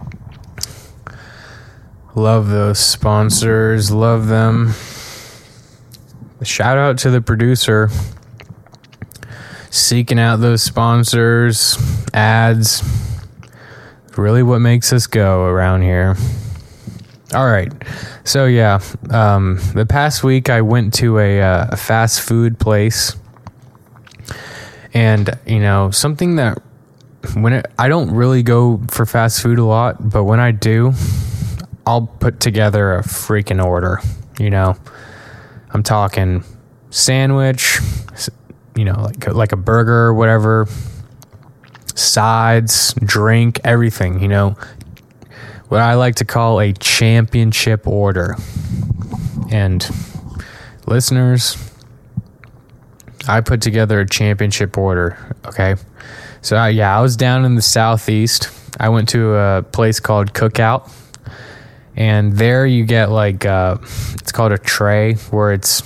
Love those sponsors. Love them. Shout out to the producer. Seeking out those sponsors, ads. Really what makes us go around here. All right. So, yeah. Um, the past week I went to a, uh, a fast food place. And, you know, something that when it, I don't really go for fast food a lot, but when I do, I'll put together a freaking order. You know, I'm talking sandwich, you know, like like a burger or whatever, sides, drink, everything, you know. What I like to call a championship order. And listeners, I put together a championship order, okay? So, uh, yeah, I was down in the southeast. I went to a place called Cookout. And there you get like, uh, it's called a tray, where it's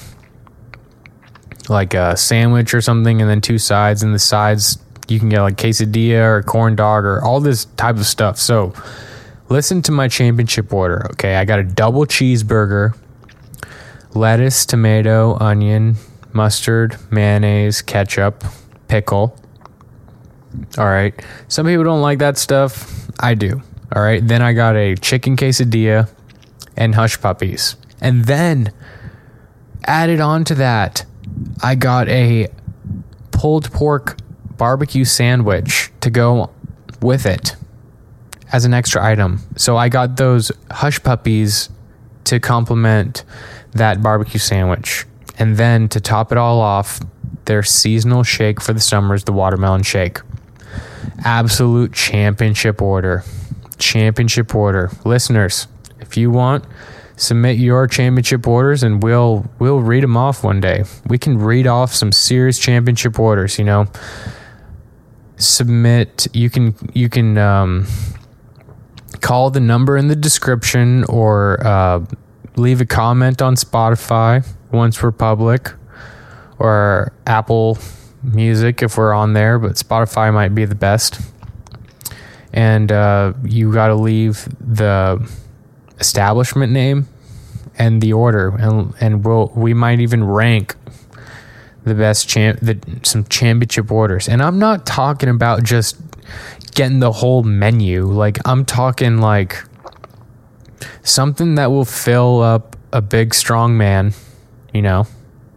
like a sandwich or something, and then two sides. And the sides, you can get like quesadilla or corn dog or all this type of stuff. So listen to my championship order, okay? I got a double cheeseburger, lettuce, tomato, onion, mustard, mayonnaise, ketchup, pickle. All right. Some people don't like that stuff. I do. All right. Then I got a chicken quesadilla and hush puppies. And then added on to that, I got a pulled pork barbecue sandwich to go with it as an extra item. So I got those hush puppies to complement that barbecue sandwich. And then to top it all off, their seasonal shake for the summer is the watermelon shake. Absolute championship order. Championship order. Listeners, if you want, submit your championship orders and we'll we'll read them off one day. We can read off some serious championship orders, you know. Submit, you can you can um, call the number in the description, or uh, leave a comment on Spotify once we're public, or Apple Music if we're on there, but Spotify might be the best. And uh, you got to leave the establishment name and the order, and and we'll we might even rank the best champ the some championship orders. And I'm not talking about just getting the whole menu. Like, I'm talking like something that will fill up a big strong man, you know,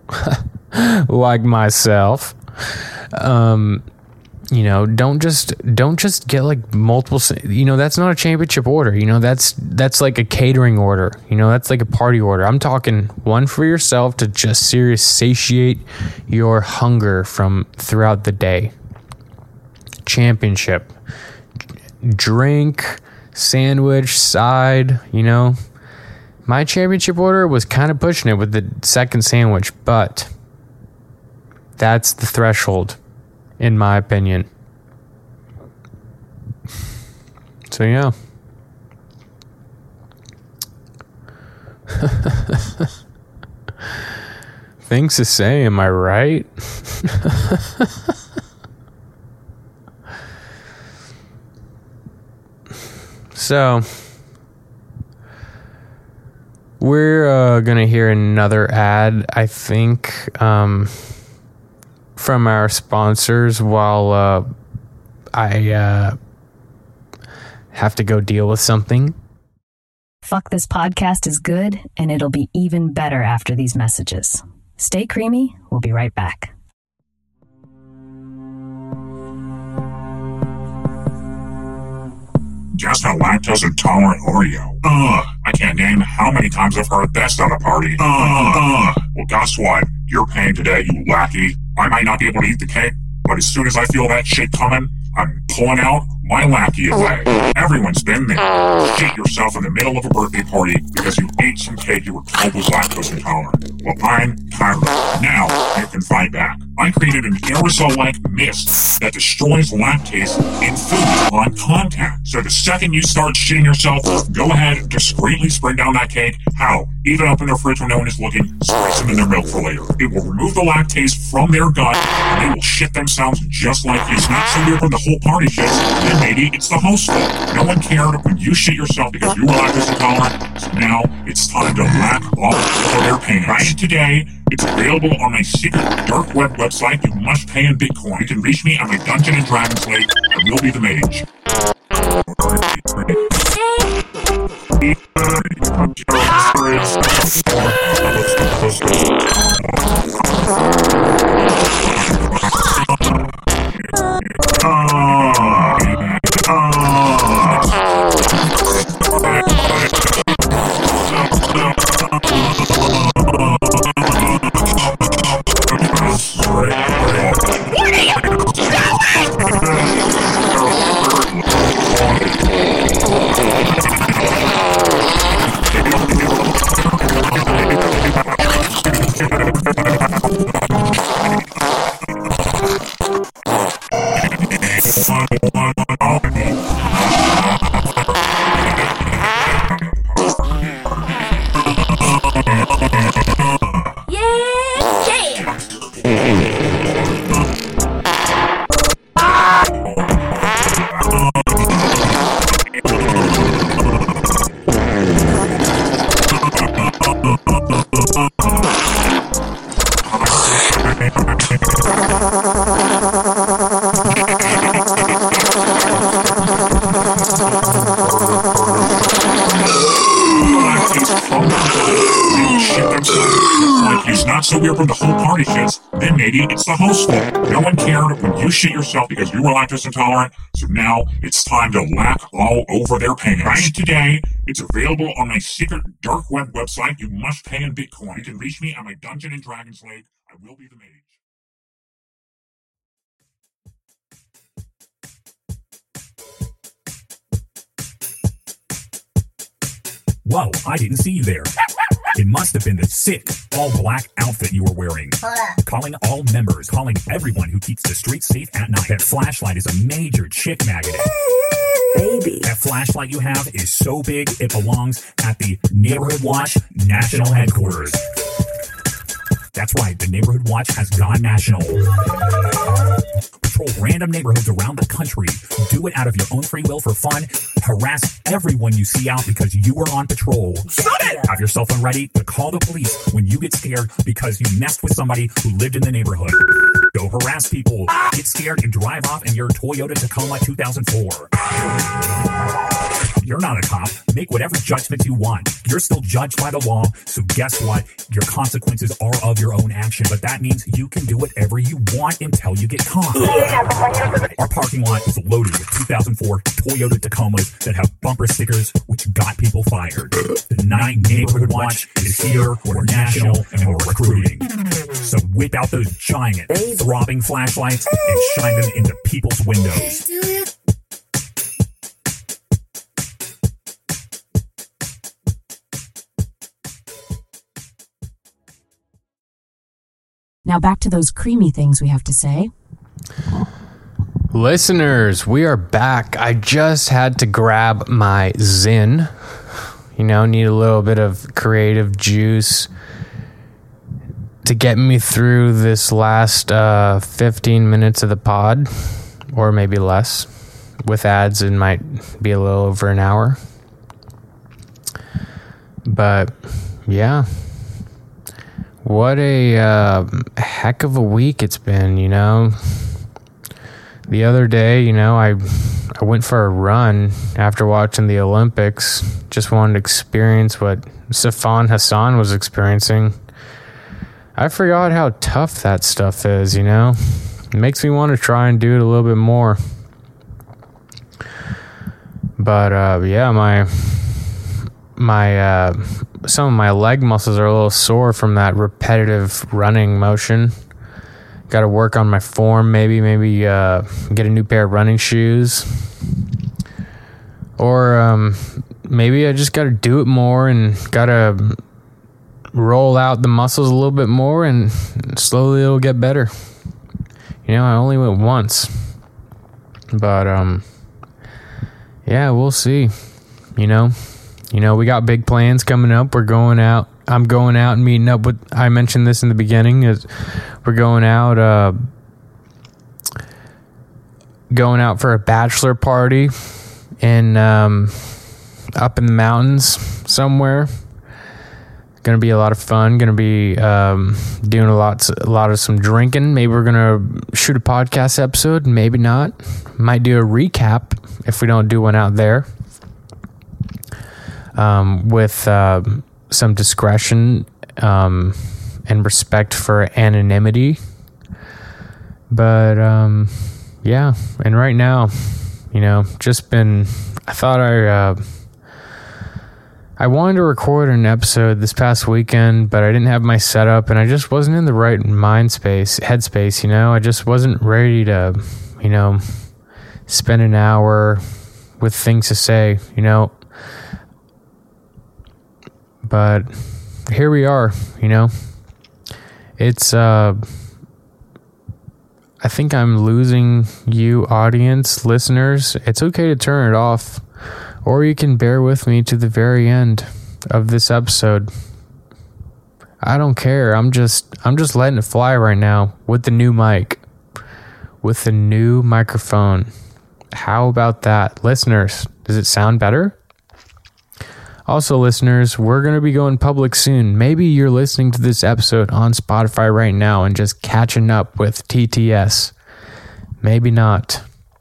like myself. Um, you know, don't just don't just get like multiple. You know, that's not a championship order. You know, that's that's like a catering order. You know, that's like a party order. I'm talking one for yourself to just serious satiate your hunger from throughout the day. Championship, drink, sandwich, side. You know, my championship order was kind of pushing it with the second sandwich, but that's the threshold, in my opinion. So, yeah. Things to say, am I right? So, we're uh, going to hear another ad, I think, um... from our sponsors while uh, I uh, have to go deal with something. Fuck This Podcast is good, and it'll be even better after these messages. Stay creamy. We'll be right back. Just a lactose intolerant Oreo. Ugh, I can't name how many times I've heard this at a party. Ugh, ugh. Well, guess what? You're paying today, you lackey. I might not be able to eat the cake, but as soon as I feel that shit coming, I'm pulling out my lackey away. Everyone's been there. Shit yourself in the middle of a birthday party because you ate some cake you were told was lactose intolerant. Well, I'm tired of it. Now, you can fight back. I created an aerosol-like mist that destroys lactase in food on contact. So the second you start shitting yourself, go ahead, discreetly spring down that cake. How? Even up in their fridge when no one is looking, spray some in their milk for later. It will remove the lactase from their gut, and they will shit themselves just like you. It's not so weird when the whole party shits, then maybe it's the host's fault. No one cared when you shit yourself because you were lactose intolerant, so now it's time to lack off for their pain. Try it today. It's available on my secret dark web website. You must pay in Bitcoin. You can reach me on my Dungeon and Dragons Lake. I will be the mage. He's not so weird when the whole party shits, then maybe it's the host's fault. No one cared when you shit yourself because you were lactose intolerant, so now it's time to lack all over their pants. Try it today. It's available on my secret dark web website. You must pay in Bitcoin. You can reach me at my Dungeon and Dragons Lake. I will be the mage. Whoa, I didn't see you there. It must have been the sick, all-black outfit you were wearing. Calling all members, calling everyone who keeps the streets safe at night. That flashlight is a major chick magnet. Baby. That flashlight you have is so big, it belongs at the Neighborhood Watch National Headquarters. That's right, the Neighborhood Watch has gone national. Patrol random neighborhoods around the country. Do it out of your own free will for fun. Harass everyone you see out because you were on patrol. Have your cell phone ready to call the police when you get scared because you messed with somebody who lived in the neighborhood. Go harass people, get scared, and drive off in your Toyota Tacoma two thousand four. You're not a cop. Make whatever judgment you want. You're still judged by the law, so guess what? Your consequences are of your own action, but that means you can do whatever you want until you get caught. Our parking lot is loaded with two thousand four Toyota Tacomas that have bumper stickers which got people fired. The Night Neighborhood Watch is here, we're national, and we're recruiting. So whip out those giant, throbbing flashlights and shine them into people's windows. Now back to those creamy things we have to say. Listeners, we are back. I just had to grab my Zyn. You know, need a little bit of creative juice to get me through this last uh, fifteen minutes of the pod, or maybe less. With ads, it might be a little over an hour. But, yeah. What a uh, heck of a week it's been, you know. The other day, you know, I I went for a run after watching the Olympics. Just wanted to experience what Sifan Hassan was experiencing. I forgot how tough that stuff is, you know. It makes me want to try and do it a little bit more. But, uh, yeah, my... my uh, some of my leg muscles are a little sore from that repetitive running motion. Got to work on my form, maybe maybe uh, get a new pair of running shoes, or um, maybe I just got to do it more and got to roll out the muscles a little bit more, and slowly it'll get better. You know, I only went once, but um, yeah, we'll see. You know. You know, we got big plans coming up. We're going out. I'm going out and meeting up with, I mentioned this in the beginning, is we're going out, uh, going out for a bachelor party in, um, up in the mountains somewhere. Going to be a lot of fun. Going to be, um, doing a lot, a lot of some drinking. Maybe we're going to shoot a podcast episode. Maybe not. Might do a recap if we don't do one out there. Um, with uh, some discretion um, and respect for anonymity. But, um, yeah. And right now, you know, just been... I thought I... Uh, I wanted to record an episode this past weekend, but I didn't have my setup, and I just wasn't in the right mind space, headspace, you know? I just wasn't ready to, you know, spend an hour with things to say, you know? But here we are, you know. It's, uh, I think I'm losing you, audience, listeners. It's okay to turn it off, or you can bear with me to the very end of this episode. I don't care. I'm just, I'm just letting it fly right now with the new mic, with the new microphone. How about that, listeners? Does it sound better? Also, listeners, we're going to be going public soon. Maybe you're listening to this episode on Spotify right now and just catching up with T T S. Maybe not.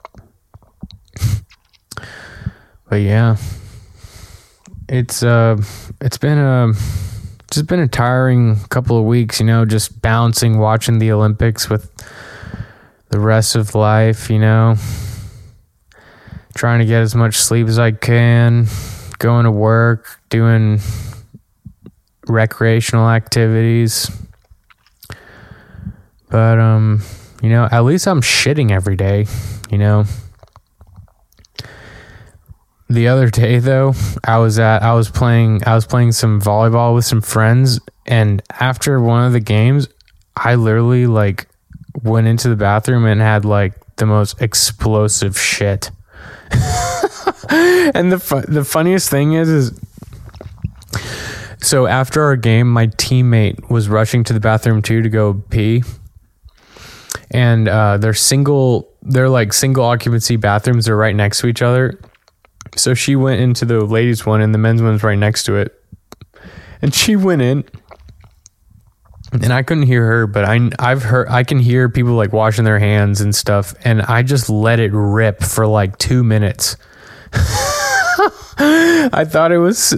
But yeah, it's uh, it's been a just been a tiring couple of weeks. You know, just bouncing, watching the Olympics with the rest of life. You know, trying to get as much sleep as I can, going to work, doing recreational activities. But um, you know, at least I'm shitting every day. You know. The other day though, I was at I was playing I was playing some volleyball with some friends, and after one of the games, I literally like went into the bathroom and had like the most explosive shit. And the fu- the funniest thing is is so after our game, my teammate was rushing to the bathroom too to go pee. And uh, they're single they're like single occupancy bathrooms, they're right next to each other. So she went into the ladies' one and the men's one's right next to it. And she went in and I couldn't hear her, but I, I've heard, I can hear people like washing their hands and stuff. And I just let it rip for like two minutes. I thought it was,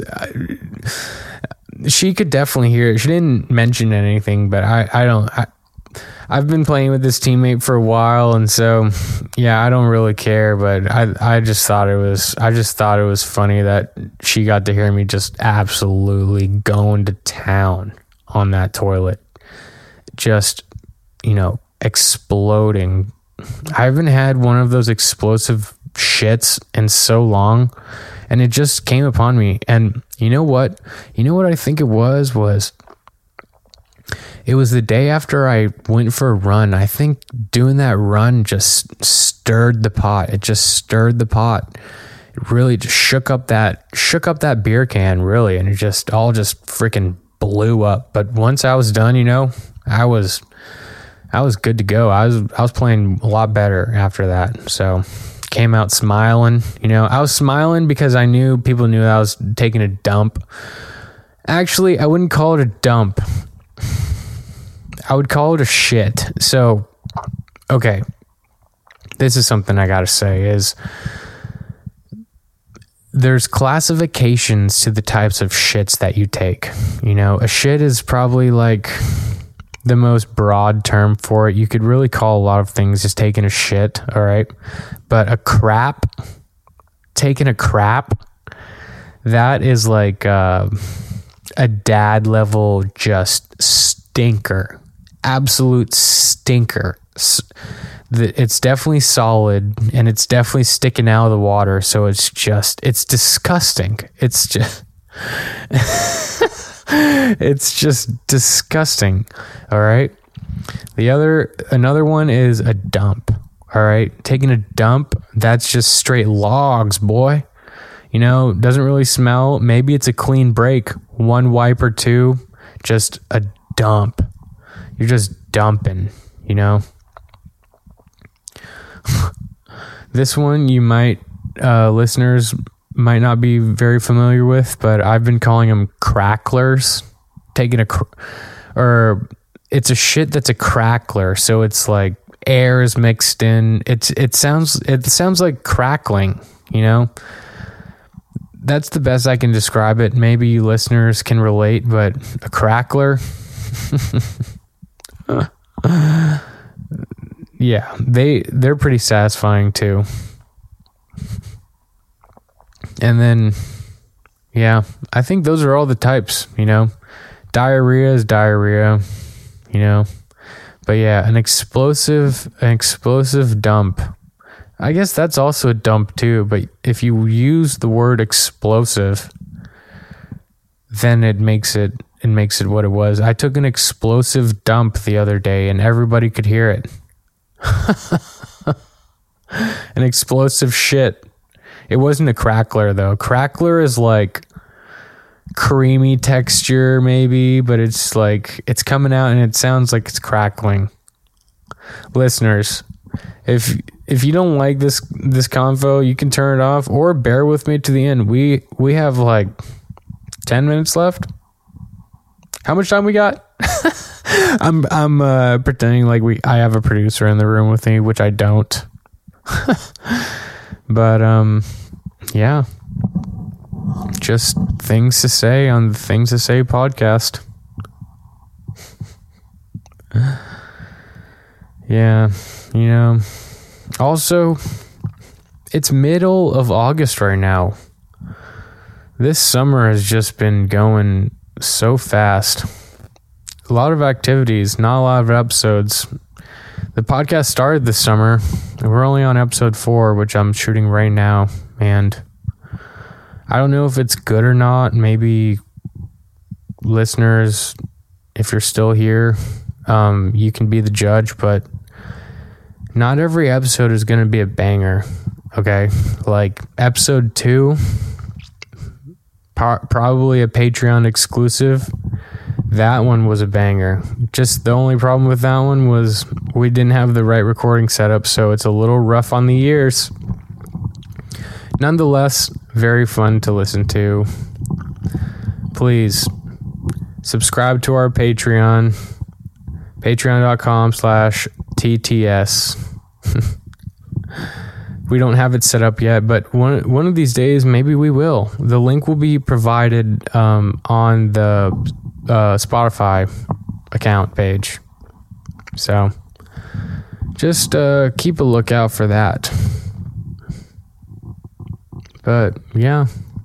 she could definitely hear it. She didn't mention anything, but I, I don't, I, I've been playing with this teammate for a while, and so yeah, I don't really care, but I I just thought it was I just thought it was funny that she got to hear me just absolutely going to town on that toilet. Just, you know, exploding. I haven't had one of those explosive shits in so long, and it just came upon me. And you know what? You know what I think it was was It was the day after I went for a run. I think doing that run just stirred the pot. It just stirred the pot. It really just shook up that shook up that beer can, really, and it just all just freaking blew up. But once I was done, you know, I was I was good to go. I was I was playing a lot better after that. So came out smiling. You know, I was smiling because I knew people knew I was taking a dump. Actually, I wouldn't call it a dump. I would call it a shit. So, okay. This is something I gotta say is there's classifications to the types of shits that you take. You know, a shit is probably like the most broad term for it. You could really call a lot of things just taking a shit, all right? But a crap, taking a crap, that is like uh, a dad level just stinker. Absolute stinker. It's definitely solid and it's definitely sticking out of the water. So it's just, it's disgusting. It's just, it's just disgusting. All right. The other, another one is a dump. All right. Taking a dump, that's just straight logs, boy. You know, doesn't really smell. Maybe it's a clean break. One wipe or two, just a dump. You're just dumping, you know. This one you might, uh, listeners might not be very familiar with, but I've been calling them cracklers. Taking a, cr- or it's a shit that's a crackler. So it's like air is mixed in. It's it sounds it sounds like crackling, you know. That's the best I can describe it. Maybe you listeners can relate, but a crackler. Yeah, they they're pretty satisfying too. And then yeah, I think those are all the types, you know. Diarrhea is diarrhea, you know. But yeah, an explosive an explosive dump. I guess that's also a dump too, but if you use the word explosive, then it makes it it makes it what it was. I took an explosive dump the other day and everybody could hear it. An explosive shit. It wasn't a crackler though. Crackler is like creamy texture maybe, but it's like it's coming out and it sounds like it's crackling. Listeners, if if you don't like this this convo, you can turn it off or bear with me to the end. We we have like ten minutes left. How much time we got? I'm I'm uh, pretending like we I have a producer in the room with me, which I don't. But um, yeah, just things to say on the Things to Say podcast. Yeah, you know. Also, it's middle of August right now. This summer has just been going so fast. A lot of activities, not a lot of episodes. The podcast started this summer. We're only on episode four, which I'm shooting right now. And I don't know if it's good or not. Maybe listeners, if you're still here, um, you can be the judge. But not every episode is going to be a banger. Okay? Like episode two, po- probably a Patreon exclusive. That one was a banger. Just the only problem with that one was we didn't have the right recording setup, so it's a little rough on the ears. Nonetheless, very fun to listen to. Please subscribe to our Patreon, patreon.com slash TTS. We don't have it set up yet, but one one of these days, maybe we will. The link will be provided um, on the uh, Spotify account page. So just uh, keep a lookout for that. But yeah,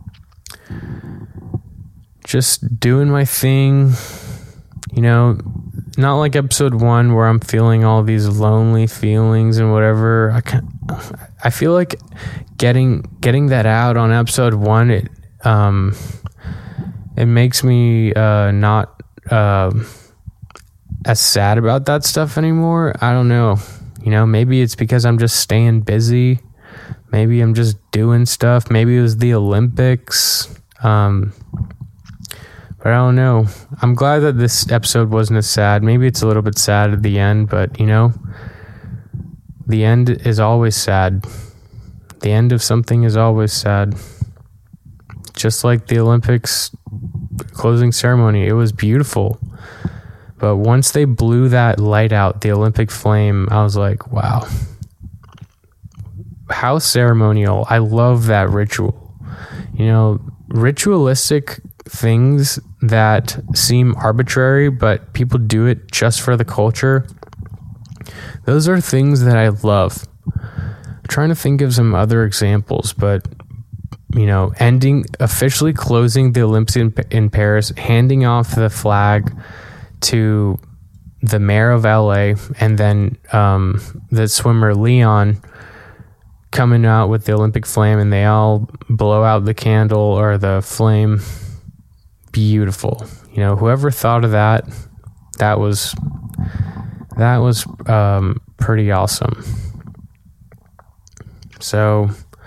just doing my thing, you know, not like episode one where I'm feeling all these lonely feelings and whatever. I can't, I feel like getting getting that out on episode one, it um it makes me uh not uh, as sad about that stuff anymore. I don't know. You know, maybe it's because I'm just staying busy. Maybe I'm just doing stuff. Maybe it was the Olympics. Um But I don't know. I'm glad that this episode wasn't as sad. Maybe it's a little bit sad at the end, but you know, the end is always sad. The end of something is always sad. Just like the Olympics closing ceremony, it was beautiful. But once they blew that light out, the Olympic flame, I was like, wow. How ceremonial. I love that ritual. You know, ritualistic things that seem arbitrary, but people do it just for the culture. Those are things that I love. I'm trying to think of some other examples, but you know, ending, officially closing the Olympics in, in Paris, handing off the flag to the mayor of L A, and then um, the swimmer Leon coming out with the Olympic flame, and they all blow out the candle or the flame. Beautiful. You know, whoever thought of that, that was that was um, pretty awesome. So,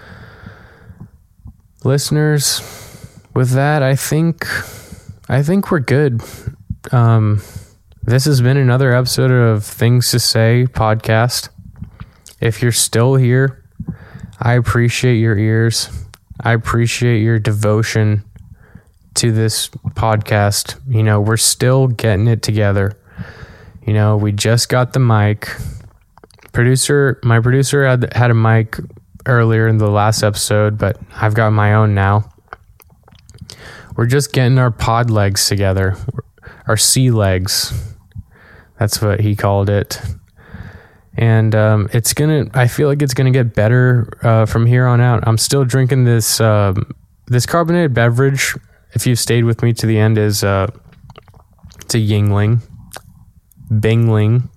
listeners, with that, I think I think we're good. Um, this has been another episode of Things to Say podcast. If you're still here, I appreciate your ears. I appreciate your devotion to this podcast. You know, we're still getting it together. You know, we just got the mic. Producer, my producer had had a mic earlier in the last episode, but I've got my own now. We're just getting our pod legs together. Our sea legs. That's what he called it. And um, it's gonna, I feel like it's gonna get better uh, from here on out. I'm still drinking this um, this carbonated beverage. If you've stayed with me to the end, is uh, it's a Yingling, Bingling.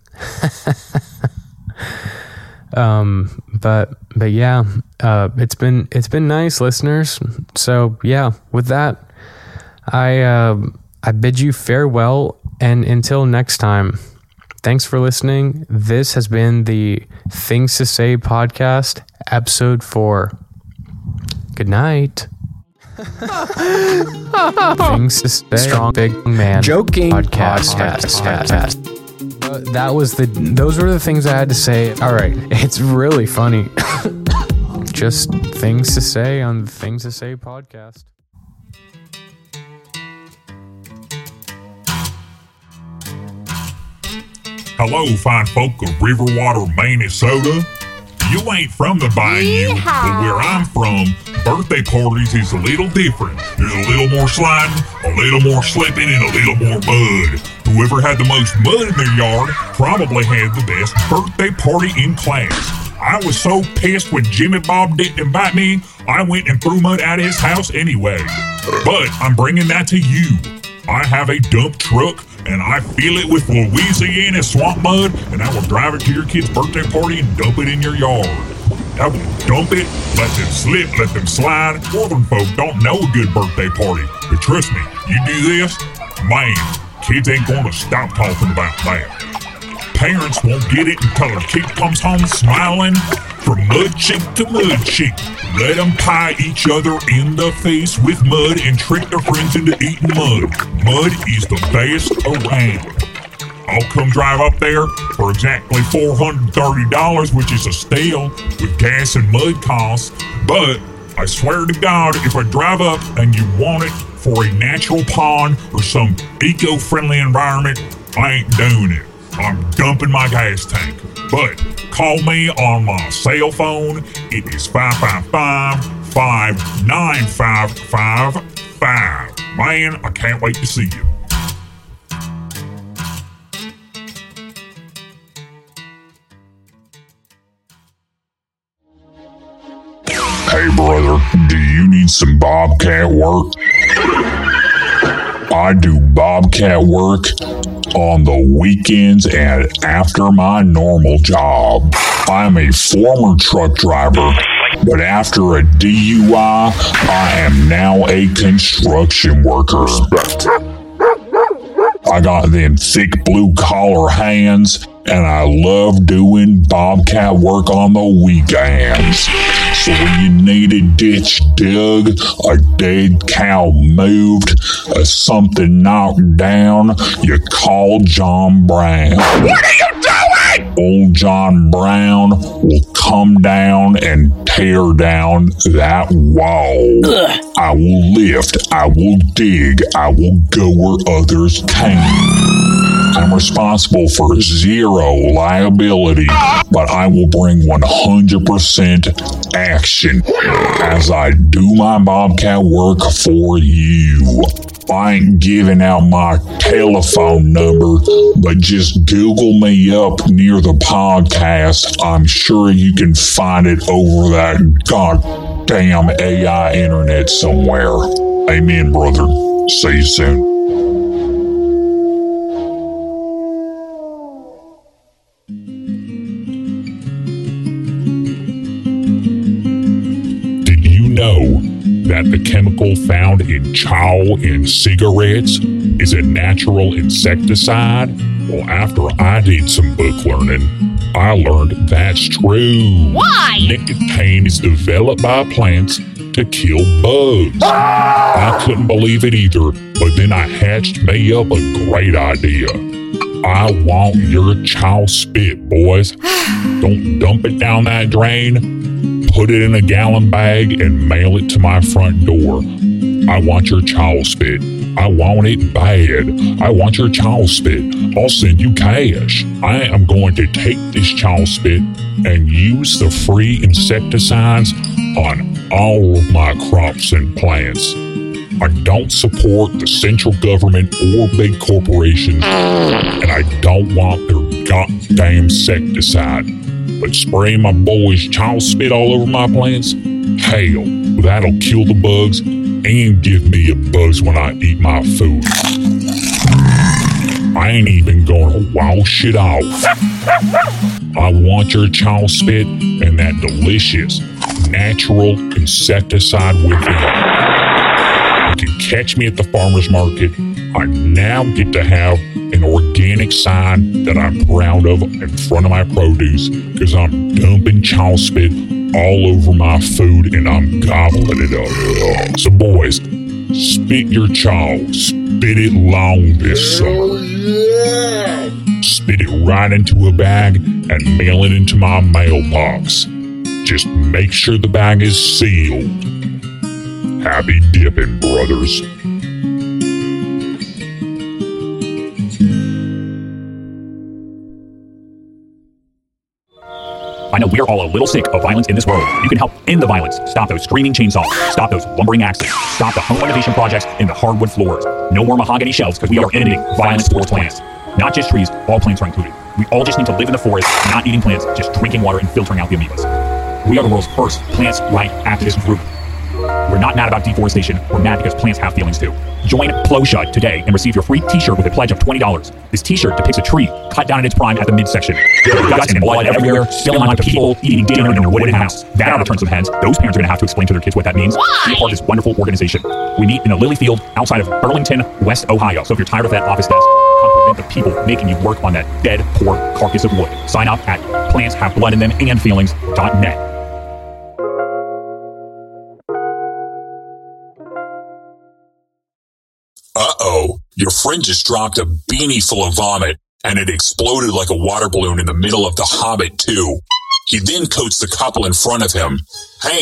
um, but but yeah, uh, it's been it's been nice, listeners. So yeah, with that, I uh, I bid you farewell, and until next time. Thanks for listening. This has been the Things to Say podcast, episode four. Good night. Things to Say, strong big man, joking podcast. podcast. Uh, that was the. Those were the things I had to say. All right, it's really funny. Just things to say on the Things to Say podcast. Hello, fine folk of Riverwater, Minnesota. You ain't from the bayou, but where I'm from, birthday parties is a little different. There's a little more sliding, a little more slipping, and a little more mud. Whoever had the most mud in their yard probably had the best birthday party in class. I was so pissed when Jimmy Bob didn't invite me, I went and threw mud at his house anyway. But I'm bringing that to you. I have a dump truck, and I fill it with Louisiana swamp mud, and I will drive it to your kid's birthday party and dump it in your yard. I will dump it, let them slip, let them slide. Northern folk don't know a good birthday party, but trust me, you do this, man, kids ain't gonna stop talking about that. Parents won't get it until their kid comes home smiling. From mud chick to mud chick, let them pie each other in the face with mud and trick their friends into eating mud. Mud is the best around. I'll come drive up there for exactly four hundred thirty dollars, which is a steal with gas and mud costs. But I swear to God, if I drive up and you want it for a natural pond or some eco-friendly environment, I ain't doing it. I'm dumping my gas tank. But call me on my cell phone. It is five five five, five nine five five five. Man, I can't wait to see you. Hey brother, do you need some Bobcat work? I do Bobcat work on the weekends and after my normal job. I'm a former truck driver, but after a D U I, I am now a construction worker. I got them thick blue collar hands, and I love doing Bobcat work on the weekends. So when you need a ditch dug, a dead cow moved, or something knocked down, you call John Brown. What are you doing? Old John Brown will come down and tear down that wall. Ugh. I will lift, I will dig, I will go where others can't. I'm responsible for zero liability, but I will bring one hundred percent action as I do my Bobcat work for you. I ain't giving out my telephone number, but just Google me up near the podcast. I'm sure you can find it over that goddamn A I internet somewhere. Amen, brother. See you soon. Know that the chemical found in chaw in cigarettes is a natural insecticide? Well, after I did some book learning, I learned that's true. Why? Nicotine is developed by plants to kill bugs. I couldn't believe it either, but then I hatched me up a great idea. I want your chaw spit, boys. Don't dump it down that drain. Put it in a gallon bag and mail it to my front door. I want your chaw spit. I want it bad. I want your chaw spit. I'll send you cash. I am going to take this chaw spit and use the free insecticides on all of my crops and plants. I don't support the central government or big corporations, and I don't want their goddamn insecticide. But spraying my boy's chaw spit all over my plants? Hell, that'll kill the bugs and give me a buzz when I eat my food. I ain't even gonna wash it off. I want your chaw spit and that delicious, natural insecticide with it. You can catch me at the farmer's market. I now get to have an organic sign that I'm proud of in front of my produce because I'm dumping chaw spit all over my food and I'm gobbling it up. So boys, spit your chaw, spit it long this summer. Spit it right into a bag and mail it into my mailbox. Just make sure the bag is sealed. Happy dipping, brothers. We are all a little sick of violence in this world. You can help end the violence. Stop those screaming chainsaws. Stop those lumbering axes. Stop the home renovation projects in the hardwood floors. No more mahogany shelves, because we are ending violence towards plants. Not just trees, all plants are included. We all just need to live in the forest, not eating plants, just drinking water and filtering out the amoebas. We are the world's first plants right activist group. We're not mad about deforestation, we're mad because plants have feelings too. Join Plowshut today and receive your free t-shirt with a pledge of twenty dollars. This t-shirt depicts a tree cut down in its prime at the midsection. There are guts and blood everywhere, spilling onto people eating dinner in a wooden house. That are the terms of heads. Those parents are going to have to explain to their kids what that means. Be a part of this wonderful organization. We meet in a lily field outside of Burlington, West Ohio. So if you're tired of that office desk, come prevent the people making you work on that dead, poor carcass of wood. Sign up at plants have blood in them and feelings dot net. Uh-oh, your friend just dropped a beanie full of vomit, and it exploded like a water balloon in the middle of The Hobbit too. He then coats the couple in front of him. Hey,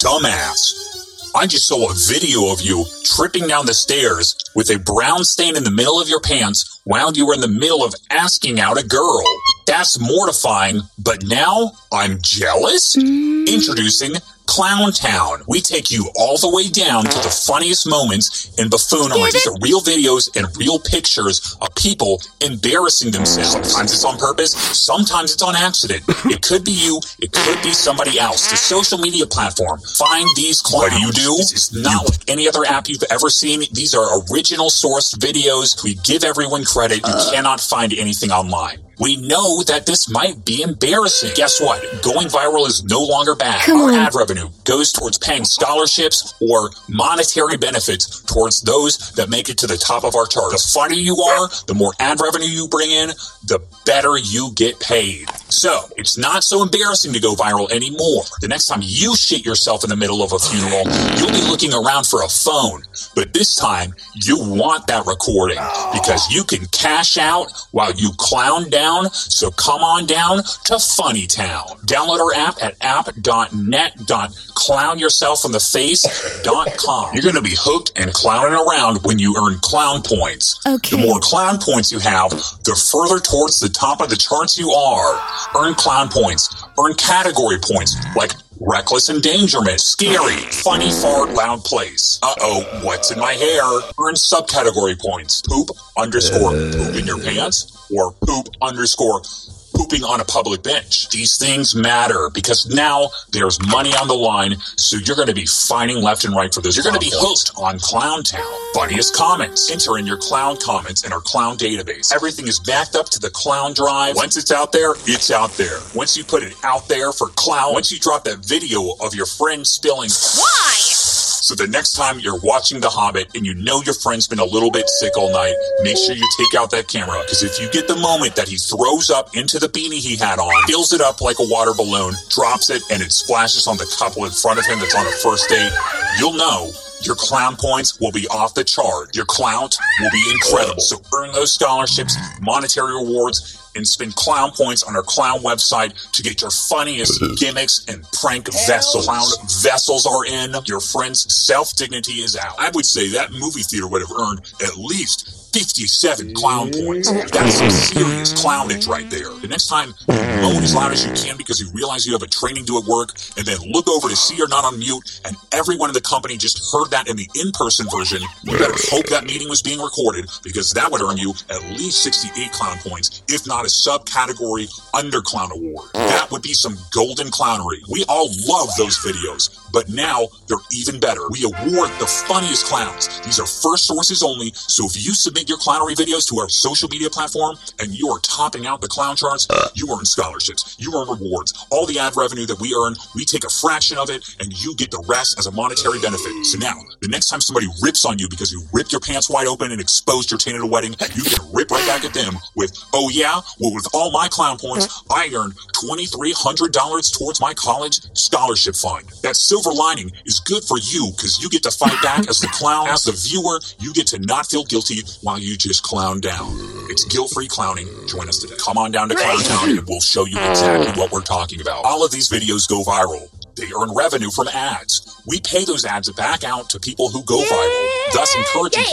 dumbass, I just saw a video of you tripping down the stairs with a brown stain in the middle of your pants while you were in the middle of asking out a girl. That's mortifying, but now I'm jealous? Mm. Introducing Clown Town. We take you all the way down to the funniest moments in buffoonery. These are real videos and real pictures of people embarrassing themselves. Sometimes it's on purpose, sometimes it's on accident. It could be you, it could be somebody else. The social media platform, find these clowns. What do you do? This is not like any other app you've ever seen. These are original sourced videos. We give everyone credit. You uh. cannot find anything online. We know that this might be embarrassing. Guess what? Going viral is no longer bad. Come Our on. ad revenue goes towards paying scholarships or monetary benefits towards those that make it to the top of our chart. The funnier you are, the more ad revenue you bring in, the better you get paid. So, it's not so embarrassing to go viral anymore. The next time you shit yourself in the middle of a funeral, you'll be looking around for a phone. But this time, you want that recording because you can cash out while you clown down. So come on down to Funnytown. Download our app at app dot net dot clown yourself in the face dot com. You're going to be hooked and clowning around when you earn clown points. Okay. The more clown points you have, the further towards the top of the charts you are. Earn clown points. Earn category points like reckless endangerment, scary, funny, fart, loud place. Uh-oh, what's in my hair? Earn subcategory points. Poop underscore poop in your pants or poop underscore pooping on a public bench. These things matter because now there's money on the line, so you're going to be fighting left and right for this. You're going to be hooked on Clown Town. Funniest comments. Enter in your clown comments in our clown database. Everything is backed up to the clown drive. Once it's out there, it's out there. Once you put it out there for clown, once you drop that video of your friend spilling why? So the next time you're watching The Hobbit and you know your friend's been a little bit sick all night, make sure you take out that camera. Because if you get the moment that he throws up into the beanie he had on, fills it up like a water balloon, drops it, and it splashes on the couple in front of him that's on a first date, you'll know your clown points will be off the chart. Your clout will be incredible. So earn those scholarships, monetary rewards, and spend clown points on our clown website to get your funniest gimmicks and prank vessels. Clown vessels are in. Your friend's self-dignity is out. I would say that movie theater would have earned at least fifty-seven clown points. That's some serious clownage right there. The next time, moan as loud as you can because you realize you have a training due at work, and then look over to see you're not on mute, and everyone in the company just heard that in the in-person version. You better hope that meeting was being recorded because that would earn you at least sixty-eight clown points, if not a subcategory under clown award. That would be some golden clownery. We all love those videos, but now they're even better. We award the funniest clowns. These are first sources only, so if you submit your clownery videos to our social media platform and you are topping out the clown charts, you earn scholarships, you earn rewards. All the ad revenue that we earn, we take a fraction of it and you get the rest as a monetary benefit. So now, the next time somebody rips on you because you ripped your pants wide open and exposed your taint at a wedding, you can rip right back at them with, oh yeah, well with all my clown points, I earned twenty-three hundred dollars towards my college scholarship fund. That silver lining is good for you because you get to fight back as the clown. As the viewer, you get to not feel guilty while you just clown down. It's guilt-free clowning. Join us today. Come on down to Clown Town and we'll show you exactly what we're talking about. All of these videos go viral. They earn revenue from ads. We pay those ads back out to people who go viral, thus encouraging people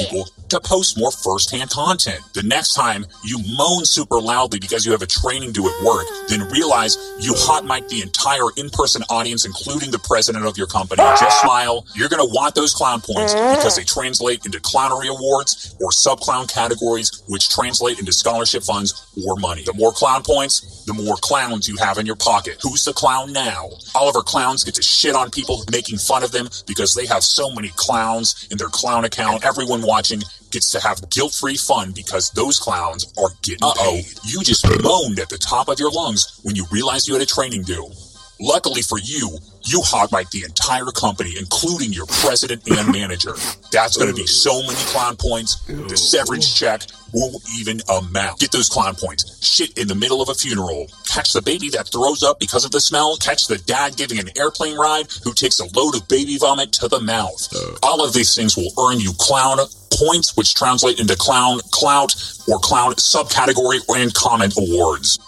to post more first-hand content. The next time you moan super loudly because you have a training due at work, then realize you hot mic the entire in-person audience, including the president of your company. Just smile. You're going to want those clown points because they translate into clownery awards or sub-clown categories, which translate into scholarship funds or money. The more clown points, the more clowns you have in your pocket. Who's the clown now? All of our clowns get to shit on people making fun of them because they have so many clowns in their clown account. Everyone watching gets to have guilt-free fun because those clowns are getting Uh-oh. paid. You just moaned at the top of your lungs when you realized you had a training due. Luckily for you, you hog mic'd the entire company, including your president and manager. That's going to be so many clown points, the severance check won't even amount. Get those clown points. Shit in the middle of a funeral. Catch the baby that throws up because of the smell. Catch the dad giving an airplane ride who takes a load of baby vomit to the mouth. All of these things will earn you clown points, which translate into clown clout or clown subcategory and comment awards.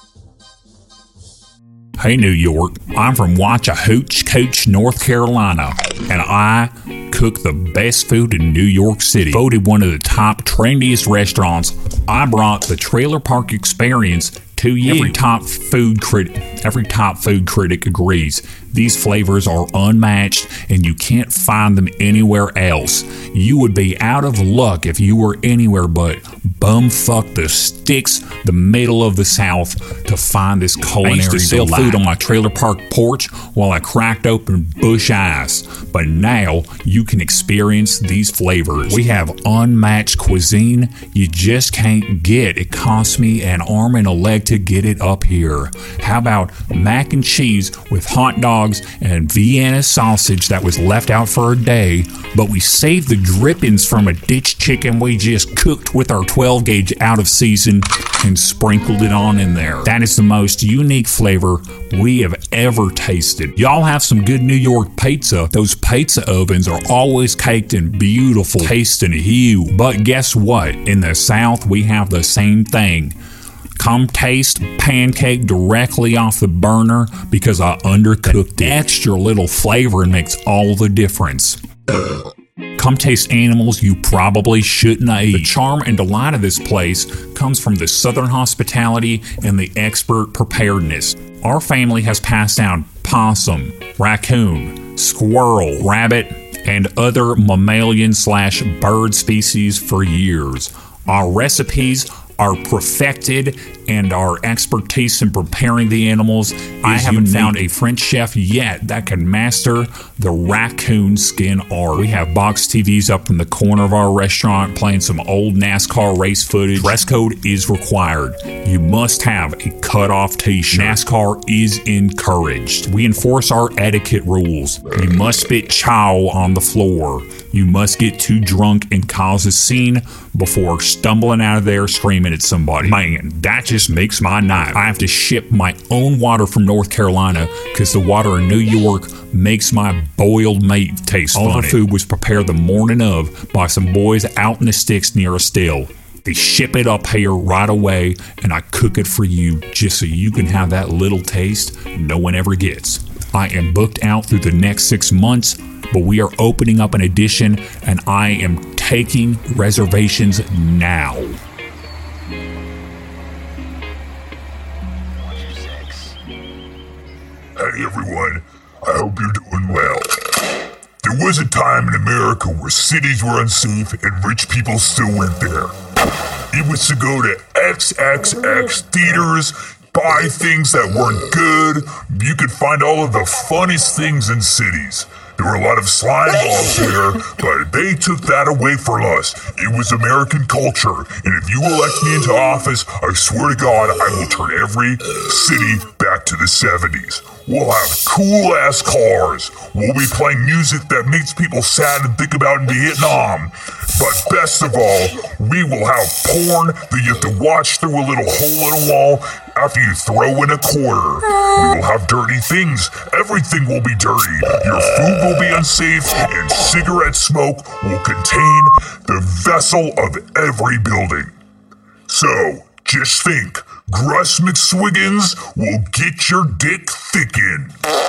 Hey, New York, I'm from Watchahoochee, North Carolina, and I cook the best food in New York City. Voted one of the top trendiest restaurants, I brought the Trailer Park Experience to you. Every top food critic, every top food critic agrees these flavors are unmatched and you can't find them anywhere else. You would be out of luck if you were anywhere but bumfuck the sticks, the middle of the South, to find this culinary delight. I used to sell food on my trailer park porch while I cracked open bush ice, but now you can experience these flavors. We have unmatched cuisine you just can't get. It costs me an arm and a leg to get it up here. How about mac and cheese with hot dogs and Vienna sausage that was left out for a day, but we saved the drippings from a ditch chicken we just cooked with our twelve gauge out of season and sprinkled it on in there. That is the most unique flavor we have ever tasted. Y'all have some good New York pizza. Those pizza ovens are always caked in beautiful taste and hue. But guess what? In the South, we have the same thing. Come taste pancake directly off the burner because I undercooked it. Extra little flavor makes all the difference. Come taste animals you probably shouldn't eat. The charm and delight of this place comes from the Southern hospitality and the expert preparedness. Our family has passed down possum, raccoon, squirrel, rabbit, and other mammalian slash bird species for years. Our recipes are perfected, and our expertise in preparing the animals, I haven't unique. found a French chef yet that can master the raccoon skin art. We have box T Vs up in the corner of our restaurant playing some old NASCAR race footage. Dress code is required. You must have a cut-off t-shirt. NASCAR is encouraged. We enforce our etiquette rules. You must spit chow on the floor. You must get too drunk and cause a scene before stumbling out of there screaming at somebody. Man, that just makes my night. I have to ship my own water from North Carolina because the water in New York makes my boiled meat taste funny. All our food was prepared the morning of by some boys out in the sticks near a still. They ship it up here right away, and I cook it for you just so you can have that little taste no one ever gets. I am booked out through the next six months, but we are opening up an addition, and I am taking reservations now. Hey everyone, I hope you're doing well. There was a time in America where cities were unsafe and rich people still went there. It was to go to triple X theaters, buy things that weren't good. You could find all of the funnest things in cities. There were a lot of slime balls there, but they took that away from us. It was American culture, and if you elect me into office, I swear to God, I will turn every city back to the seventies. We'll have cool-ass cars. We'll be playing music that makes people sad and think about Vietnam. But best of all, we will have porn that you have to watch through a little hole in a wall after you throw in a quarter. We will have dirty things. Everything will be dirty. Your food will be unsafe, and cigarette smoke will contain the vessel of every building. So, just think, Gruss McSwiggins will get your dick thickened.